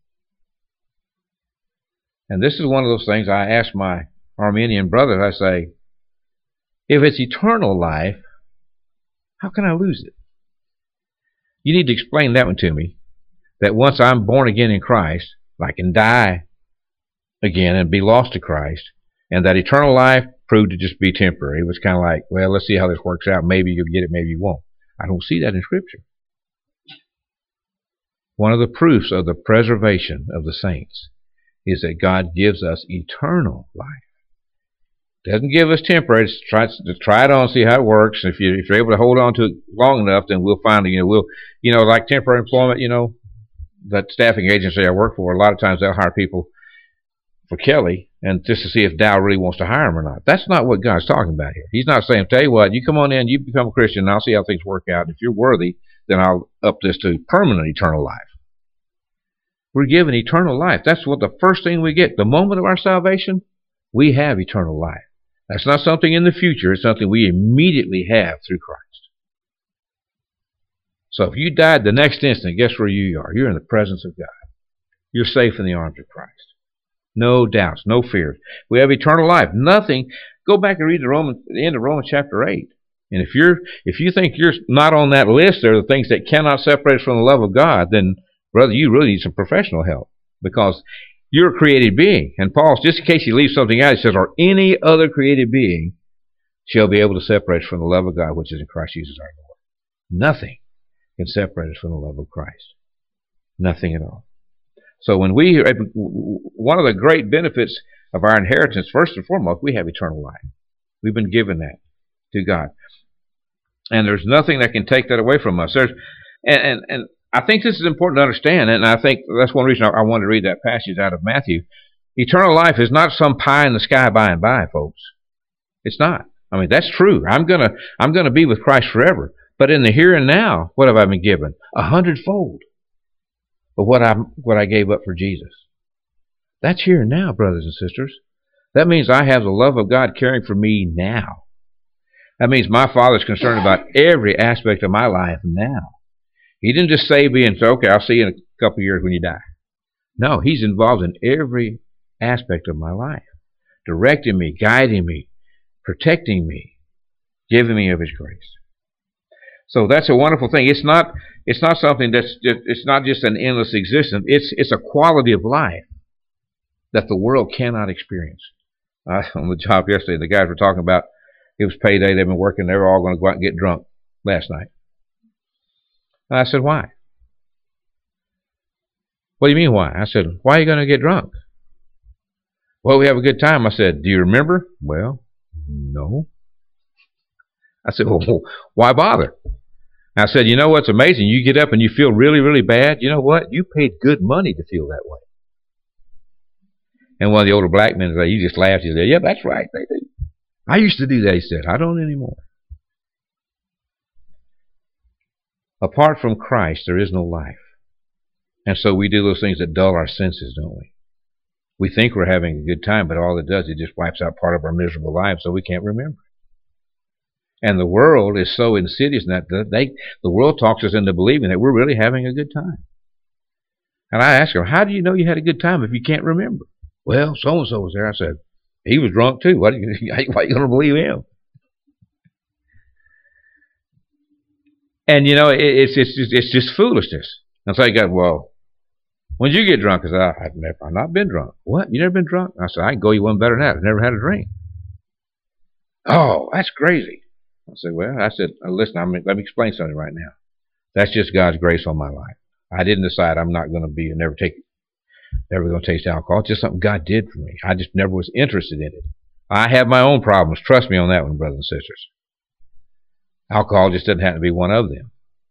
And this is one of those things I ask my Armenian brothers. I say, if it's eternal life, how can I lose it? You need to explain that one to me. That once I'm born again in Christ, I can die again and be lost to Christ. And that eternal life proved to just be temporary. It was kind of like, well, let's see how this works out. Maybe you'll get it, maybe you won't. I don't see that in Scripture. One of the proofs of the preservation of the saints is that God gives us eternal life. Doesn't give us temporary. Just try, just try it on, see how it works. If you if you're able to hold on to it long enough, then we'll find you know we'll you know like temporary employment. You know that staffing agency I work for. A lot of times they'll hire people for Kelly, and just to see if Dow really wants to hire them or not. That's not what God's talking about here. He's not saying, tell you what, you come on in, you become a Christian, and I'll see how things work out. If you're worthy, then I'll up this to permanent eternal life. We're given eternal life. That's what the first thing we get. The moment of our salvation, we have eternal life. That's not something in the future. It's something we immediately have through Christ. So if you died the next instant, guess where you are? You're in the presence of God. You're safe in the arms of Christ. No doubts, no fears. We have eternal life. Nothing. Go back and read the Roman, the end of Romans chapter eight. And if you're, if you think you're not on that list, there are the things that cannot separate us from the love of God, then, brother, you really need some professional help. Because you're a created being. And Paul, just in case he leaves something out, he says, or any other created being shall be able to separate us from the love of God, which is in Christ Jesus our Lord. Nothing can separate us from the love of Christ. Nothing at all. So when we, one of the great benefits of our inheritance, first and foremost, we have eternal life. We've been given that to God. And there's nothing that can take that away from us. There's, and, and, and I think this is important to understand, and I think that's one reason I, I wanted to read that passage out of Matthew. Eternal life is not some pie in the sky by and by, folks. It's not. I mean, that's true. I'm gonna, I'm gonna be with Christ forever. But in the here and now, what have I been given? A hundredfold of what I what I gave up for Jesus. That's here and now, brothers and sisters. That means I have the love of God caring for me now. That means my Father's concerned about every aspect of my life now. He didn't just save me and say, okay, I'll see you in a couple of years when you die. No, He's involved in every aspect of my life, directing me, guiding me, protecting me, giving me of His grace. So that's a wonderful thing. It's not it's not something that's just, it's not just an endless existence. It's it's a quality of life that the world cannot experience. Uh, on the job yesterday, the guys were talking about it was payday. They've been working. They were all going to go out and get drunk last night. And I said, why? What do you mean why? I said, why are you going to get drunk? Well, we have a good time. I said, do you remember? Well, no. I said, well, why bother? I said, you know what's amazing? You get up and you feel really, really bad. You know what? You paid good money to feel that way. And one of the older black men said, you just laughed. He said, yeah, that's right. They do. I used to do that, he said. I don't anymore. Apart from Christ, there is no life. And so we do those things that dull our senses, don't we? We think we're having a good time, but all it does, it just wipes out part of our miserable life so we can't remember. And the world is so insidious in that they, the world talks us into believing that we're really having a good time. And I asked her, how do you know you had a good time if you can't remember? Well, so-and-so was there. I said, he was drunk too. Why are you, why are you going to believe him? And, you know, it, it's, it's, just, it's just foolishness. And so you go, well, When did you get drunk? I said, I've never, I've not been drunk. What? You never been drunk? I said, I can go you one better than that. I've never had a drink. Oh, that's crazy. I said, well, I said, listen, I'm, let me explain something right now. That's just God's grace on my life. I didn't decide I'm not going to be, never take, never going to taste alcohol. It's just something God did for me. I just never was interested in it. I have my own problems. Trust me on that one, brothers and sisters. Alcohol just doesn't have to be one of them.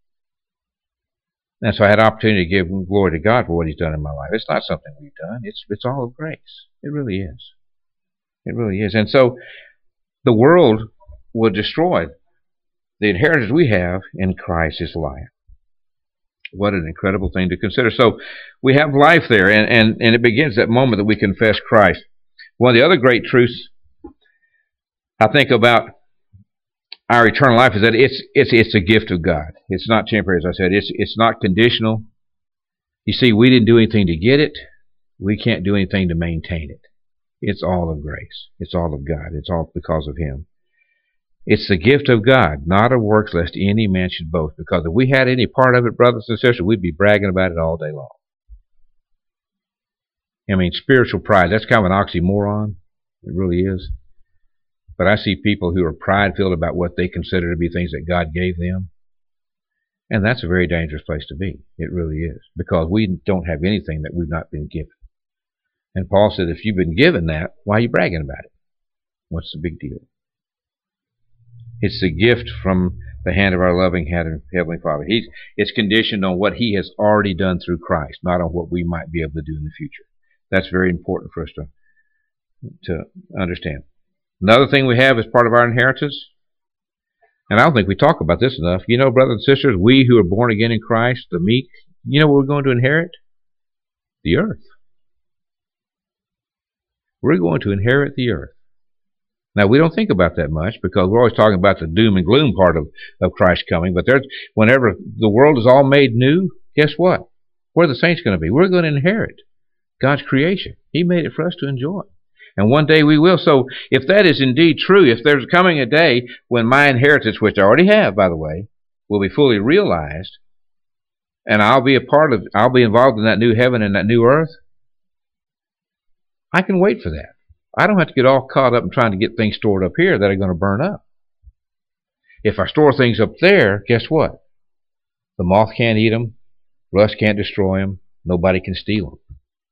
And so I had an opportunity to give glory to God for what He's done in my life. It's not something we've done. It's it's all of grace. It really is. It really is. And so the world will destroy the inheritance we have in Christ's life. What an incredible thing to consider. So we have life there, and, and, and it begins that moment that we confess Christ. One of the other great truths I think about our eternal life is that it's it's it's a gift of God. It's not temporary, as I said. It's it's not conditional. You see, we didn't do anything to get it. We can't do anything to maintain it. It's all of grace. It's all of God. It's all because of Him. It's the gift of God, not of works, lest any man should boast. Because if we had any part of it, brothers and sisters, we'd be bragging about it all day long. I mean, spiritual pride, that's kind of an oxymoron. It really is. But I see people who are pride-filled about what they consider to be things that God gave them. And that's a very dangerous place to be. It really is. Because we don't have anything that we've not been given. And Paul said, if you've been given that, why are you bragging about it? What's the big deal? It's the gift from the hand of our loving Heavenly Father. He's, it's conditioned on what He has already done through Christ, not on what we might be able to do in the future. That's very important for us to, to understand. Another thing we have as part of our inheritance, and I don't think we talk about this enough, you know, brothers and sisters, we who are born again in Christ, the meek, you know what we're going to inherit? The earth. We're going to inherit the earth. Now, we don't think about that much because we're always talking about the doom and gloom part of, of Christ's coming, but there's, whenever the world is all made new, guess what? Where are the saints going to be? We're going to inherit God's creation. He made it for us to enjoy. And one day we will. So if that is indeed true, if there's coming a day when my inheritance, which I already have, by the way, will be fully realized, and I'll be a part of, I'll be involved in that new heaven and that new earth, I can wait for that. I don't have to get all caught up in trying to get things stored up here that are going to burn up. If I store things up there, guess what? The moth can't eat them, rust can't destroy them, nobody can steal them.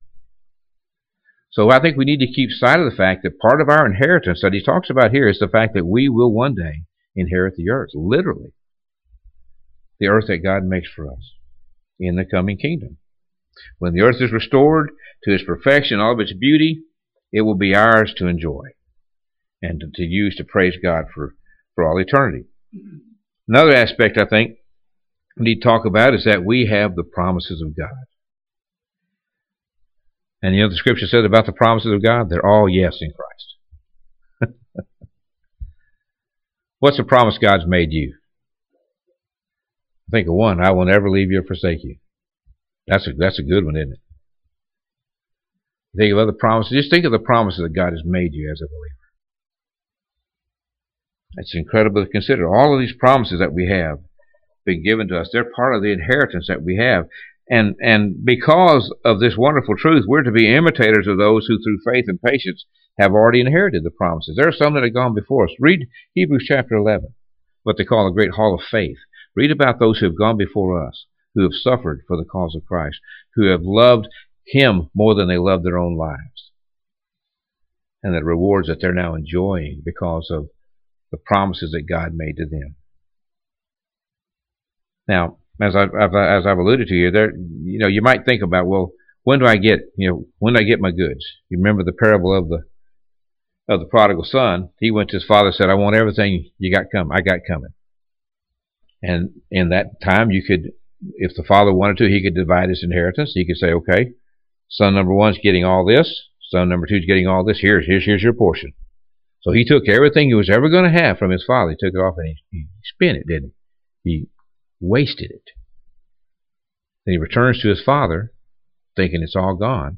So I think we need to keep sight of the fact that part of our inheritance that he talks about here is the fact that we will one day inherit the earth, literally. The earth that God makes for us in the coming kingdom. When the earth is restored to its perfection, all of its beauty, it will be ours to enjoy and to, to use to praise God for, for all eternity. Another aspect I think we need to talk about is that we have the promises of God. And you know the scripture says about the promises of God? They're all yes in Christ. What's the promise God's made you? Think of one. I will never leave you or forsake you. That's a, that's a good one, isn't it? Think of other promises. Just think of the promises that God has made you as a believer. It's incredible to consider. All of these promises that we have been given to us, they're part of the inheritance that we have. And, and because of this wonderful truth, we're to be imitators of those who through faith and patience have already inherited the promises. There are some that have gone before us. Read Hebrews chapter eleven, what they call the great hall of faith. Read about those who have gone before us, who have suffered for the cause of Christ, who have loved Him more than they loved their own lives, and the rewards that they're now enjoying because of the promises that God made to them. Now, as I've, as I've alluded to you, there, you know, you might think about, well, when do I get, you know, when do I get my goods? You remember the parable of the of the prodigal son? He went to his father and said, "I want everything you got coming. I got coming." And in that time, you could, if the father wanted to, he could divide his inheritance. He could say, "Okay, son number one's getting all this. Son number two's getting all this. Here's here's here's your portion." So he took everything he was ever going to have from his father. He took it off and he, he spent it, didn't he? He wasted it. Then he returns to his father, thinking it's all gone.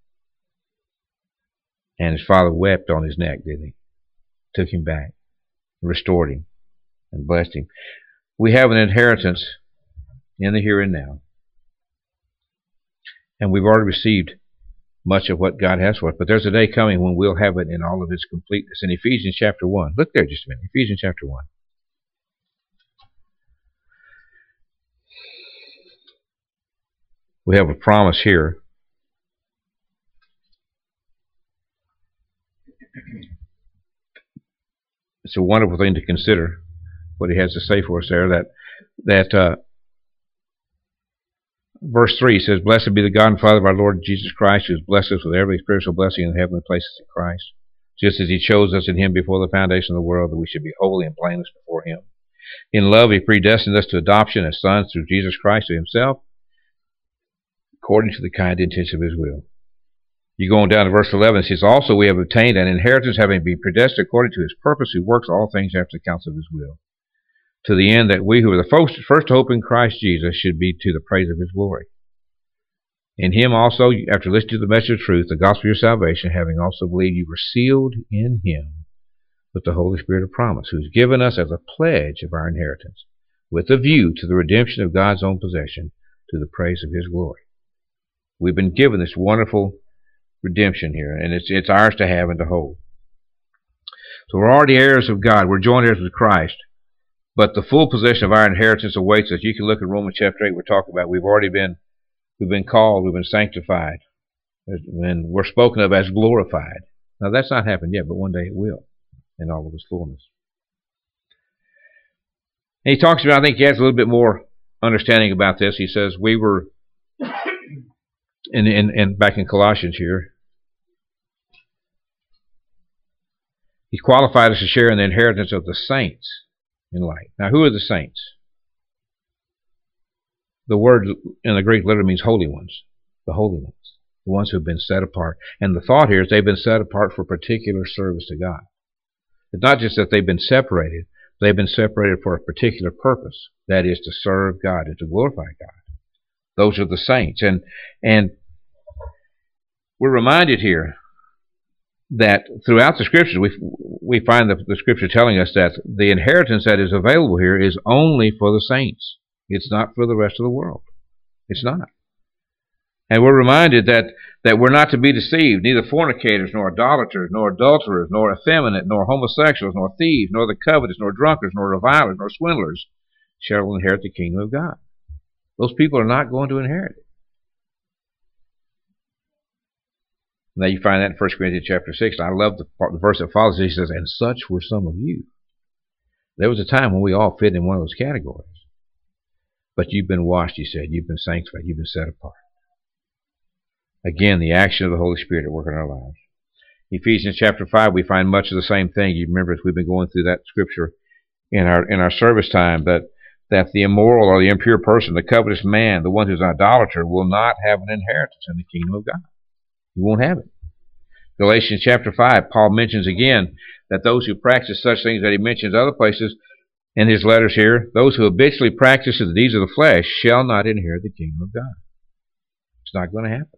And his father wept on his neck, didn't he? Took him back, restored him, and blessed him. We have an inheritance in the here and now. And we've already received much of what God has for us. But there's a day coming when we'll have it in all of its completeness. In Ephesians chapter one. Look there just a minute. Ephesians chapter one. We have a promise here. It's a wonderful thing to consider what he has to say for us there. That that uh, verse three says, "Blessed be the God and Father of our Lord Jesus Christ, who has blessed us with every spiritual blessing in the heavenly places in Christ, just as he chose us in him before the foundation of the world, that we should be holy and blameless before him. In love he predestined us to adoption as sons through Jesus Christ to himself, according to the kind intention of his will." You go on down to verse eleven, it says, "Also we have obtained an inheritance, having been predestined according to his purpose, who works all things after the counsel of his will, to the end that we who are the first, first hope in Christ Jesus should be to the praise of his glory. In him also, after listening to the message of truth, the gospel of your salvation, having also believed, you were sealed in him with the Holy Spirit of promise, who is given us as a pledge of our inheritance, with a view to the redemption of God's own possession, to the praise of his glory." We've been given this wonderful redemption here, and it's it's ours to have and to hold. So we're already heirs of God. We're joint heirs with Christ. But the full possession of our inheritance awaits us. You can look at Romans chapter eight. We're talking about we've already been we've been called, we've been sanctified, and we're spoken of as glorified. Now that's not happened yet, but one day it will, in all of its fullness. And he talks about, I think he has a little bit more understanding about this. He says we were, and in, in, in, back in Colossians here, he qualified us to share in the inheritance of the saints in light. Now, who are the saints? The word in the Greek literally means holy ones. The holy ones. The ones who have been set apart. And the thought here is they've been set apart for particular service to God. It's not just that they've been separated. They've been separated for a particular purpose. That is to serve God and to glorify God. Those are the saints. And, and we're reminded here that throughout the Scriptures, we we find the, the Scripture telling us that the inheritance that is available here is only for the saints. It's not for the rest of the world. It's not. And we're reminded that, that we're not to be deceived. Neither fornicators, nor idolaters, nor adulterers, nor effeminate, nor homosexuals, nor thieves, nor the covetous, nor drunkards, nor revilers, nor swindlers shall inherit the kingdom of God. Those people are not going to inherit it. Now you find that in First Corinthians chapter six. I love the, part, the verse that follows. He says, "And such were some of you." There was a time when we all fit in one of those categories. But you've been washed, he said. You've been sanctified. You've been set apart. Again, the action of the Holy Spirit at work in our lives. Ephesians chapter five, we find much of the same thing. You remember as we've been going through that scripture in our in our service time, that, that the immoral or the impure person, the covetous man, the one who's an idolater, will not have an inheritance in the kingdom of God. You won't have it. Galatians chapter five, Paul mentions again that those who practice such things that he mentions other places in his letters here, those who habitually practice the deeds of the flesh shall not inherit the kingdom of God. It's not going to happen.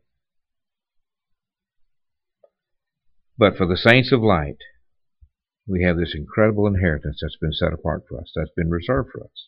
But for the saints of light, we have this incredible inheritance that's been set apart for us, that's been reserved for us.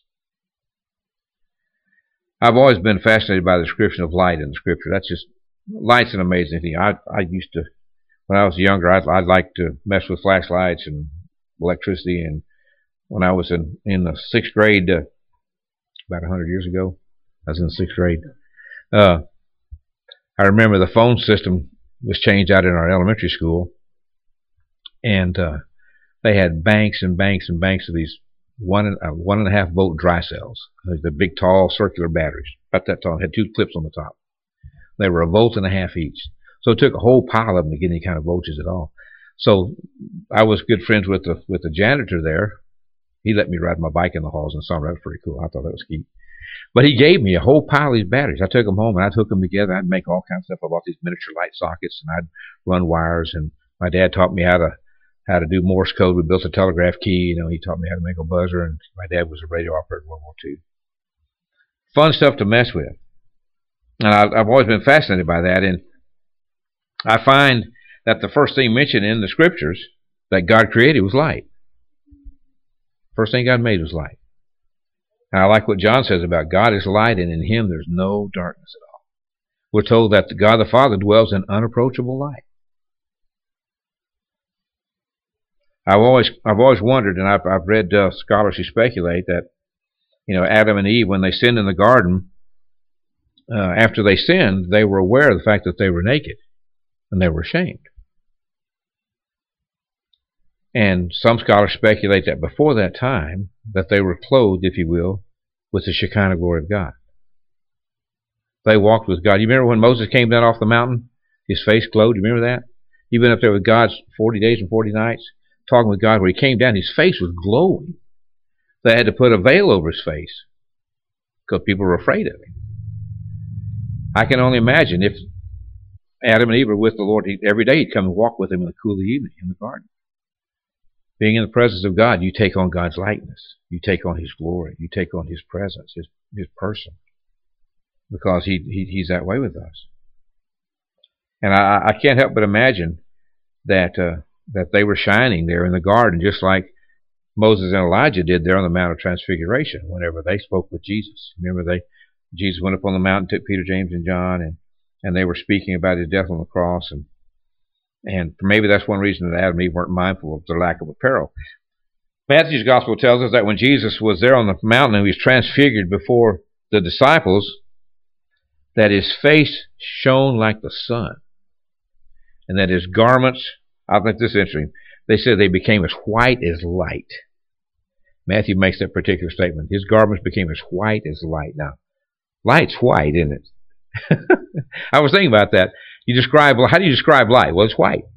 I've always been fascinated by the description of light in the Scripture. That's just, light's an amazing thing. I, I used to, when I was younger, I'd, I'd like to mess with flashlights and electricity. And when I was in, in the sixth grade, uh, about a hundred years ago, I was in the sixth grade, uh, I remember the phone system was changed out in our elementary school. And uh, they had banks and banks and banks of these one and, uh, one and a half volt dry cells. The big, tall, circular batteries, about that tall, had two clips on the top. They were a volt and a half each. So it took a whole pile of them to get any kind of voltage at all. So I was good friends with the with the janitor there. He let me ride my bike in the halls in the summer. That was pretty cool. I thought that was cute. But he gave me a whole pile of these batteries. I took them home and I'd hook them together. I'd make all kinds of stuff. I bought these miniature light sockets and I'd run wires. And my dad taught me how to how to do Morse code. We built a telegraph key. You know, he taught me how to make a buzzer. And my dad was a radio operator in World War Two. Fun stuff to mess with. And I, I've always been fascinated by that. And I find that the first thing mentioned in the Scriptures that God created was light. First thing God made was light. And I like what John says about God is light, and in him there's no darkness at all. we're told that God the Father dwells in unapproachable light. I've always I've always wondered, and I've I've read uh, scholars who speculate that, you know, Adam and Eve, when they sinned in the garden, uh, after they sinned, they were aware of the fact that they were naked, and they were ashamed. And some scholars speculate that before that time, that they were clothed, if you will, with the Shekinah glory of God. They walked with God. You remember when Moses came down off the mountain? His face glowed. You remember that? He'd been up there with God forty days and forty nights, talking with God. Where he came down, his face was glowing. They had to put a veil over his face because people were afraid of him. I can only imagine if Adam and Eve were with the Lord, he, every day he'd come and walk with him in the cool of the evening in the garden. Being in the presence of God, you take on God's likeness. You take on his glory. You take on his presence, his, his person. Because he, he he's that way with us. And I, I can't help but imagine that uh, that they were shining there in the garden, just like Moses and Elijah did there on the Mount of Transfiguration whenever they spoke with Jesus. Remember, they Jesus went up on the mountain, took Peter, James, and John, and, and they were speaking about his death on the cross. And, and maybe that's one reason that Adam and Eve weren't mindful of the lack of apparel. Matthew's Gospel tells us that when Jesus was there on the mountain and he was transfigured before the disciples, that his face shone like the sun, and that his garments, I think this is interesting, they said they became as white as light. Matthew makes that particular statement. His garments became as white as light. Now, light's white, isn't it? I was thinking about that. You describe, how do you describe light? Well, it's white.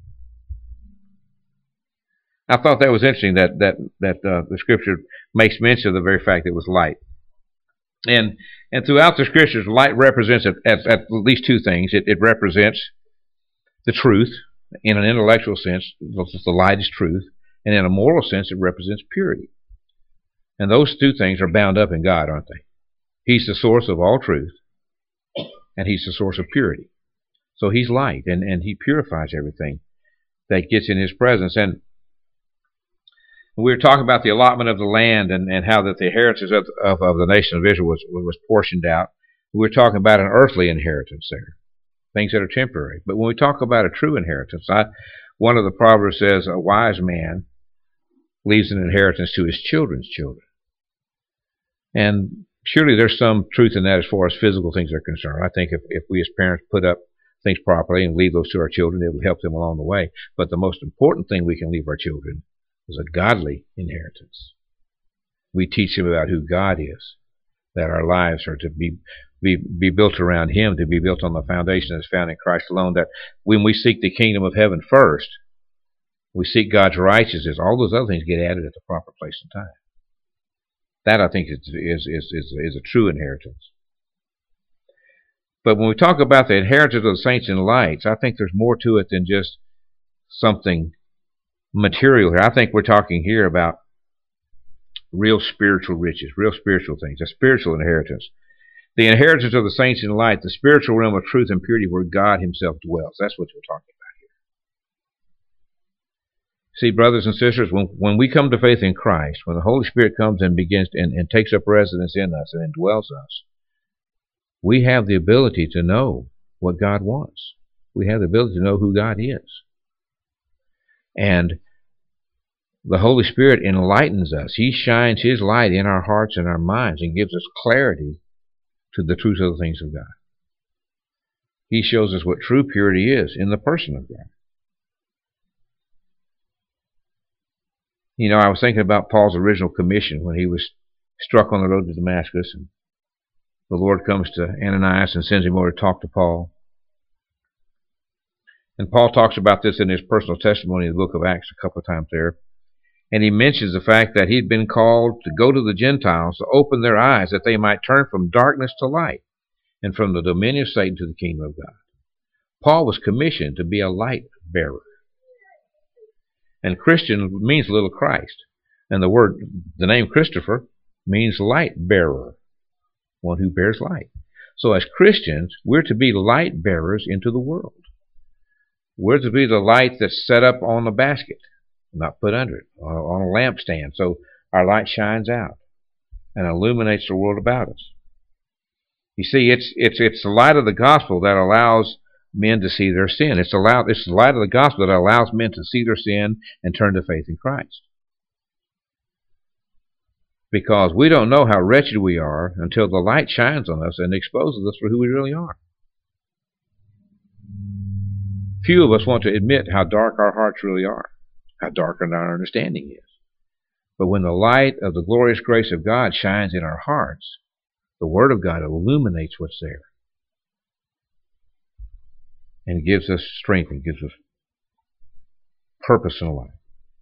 I thought that was interesting that that that uh, the Scripture makes mention of the very fact that it was light. And and throughout the Scriptures, light represents at, at, at least two things. It, it represents the truth. In an intellectual sense, the light is truth. And in a moral sense, it represents purity. And those two things are bound up in God, aren't they? He's the source of all truth, and he's the source of purity. So he's light, and, and he purifies everything that gets in his presence. And we were talking about the allotment of the land and, and how that the inheritance of, of, of the nation of Israel was, was portioned out. We were talking about an earthly inheritance there, things that are temporary. But when we talk about a true inheritance, I, one of the Proverbs says, a wise man leaves an inheritance to his children's children. And surely there's some truth in that as far as physical things are concerned. I think if, if we as parents put up things properly and leave those to our children, it will help them along the way. But the most important thing we can leave our children is a godly inheritance. We teach them about who God is, that our lives are to be, be, be built around him, to be built on the foundation that's found in Christ alone, that when we seek the kingdom of heaven first, we seek God's righteousness, all those other things get added at the proper place and time. That, I think, is, is, is, is, is a true inheritance. But when we talk about the inheritance of the saints in lights, I think there's more to it than just something material here. I think we're talking here about real spiritual riches, real spiritual things, a spiritual inheritance. The inheritance of the saints in light, the spiritual realm of truth and purity where God himself dwells. That's what we're talking about here. See, brothers and sisters, when, when we come to faith in Christ, when the Holy Spirit comes and begins and, and takes up residence in us and indwells us, we have the ability to know what God wants. We have the ability to know who God is. And the Holy Spirit enlightens us. He shines his light in our hearts and our minds and gives us clarity to the truth of the things of God. He shows us what true purity is in the person of God. You know, I was thinking about Paul's original commission when he was struck on the road to Damascus, and the Lord comes to Ananias and sends him over to talk to Paul. And Paul talks about this in his personal testimony in the book of Acts a couple of times there. And he mentions the fact that he'd been called to go to the Gentiles to open their eyes that they might turn from darkness to light and from the dominion of Satan to the kingdom of God. Paul was commissioned to be a light bearer. And Christian means little Christ. And the word, the name Christopher means light bearer, one who bears light. So as Christians, we're to be light bearers into the world. We're to be the light that's set up on the basket, not put under it, on a lampstand, so our light shines out and illuminates the world about us. You see, it's it's it's the light of the gospel that allows men to see their sin. It's allowed. It's the light of the gospel that allows men to see their sin and turn to faith in Christ. Because we don't know how wretched we are until the light shines on us and exposes us for who we really are. Few of us want to admit how dark our hearts really are, how dark our understanding is. But when the light of the glorious grace of God shines in our hearts, the Word of God illuminates what's there and gives us strength and gives us purpose in life.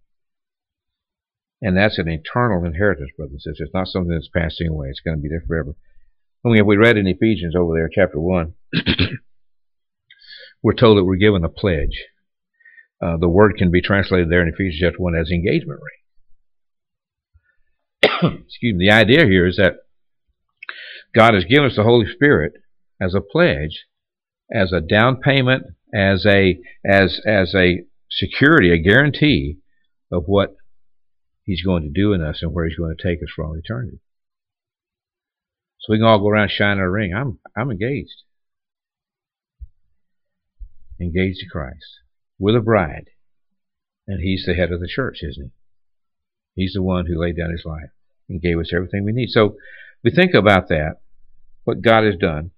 And that's an eternal inheritance, brothers and sisters. It's not something that's passing away. It's going to be there forever. And we, we read in Ephesians over there, chapter one, we're told that we're given a pledge. Uh, the word can be translated there in Ephesians chapter one as engagement ring. Excuse me. The idea here is that God has given us the Holy Spirit as a pledge, as a down payment, as a as as a security, a guarantee of what He's going to do in us and where He's going to take us for all eternity. So we can all go around shining our ring. I'm I'm engaged. Engaged to Christ with a bride. And He's the head of the church, isn't He? He's the one who laid down His life and gave us everything we need. So we think about that, what God has done,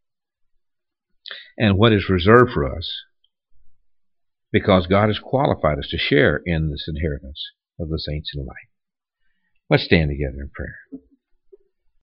and what is reserved for us, because God has qualified us to share in this inheritance of the saints in light. Let's stand together in prayer.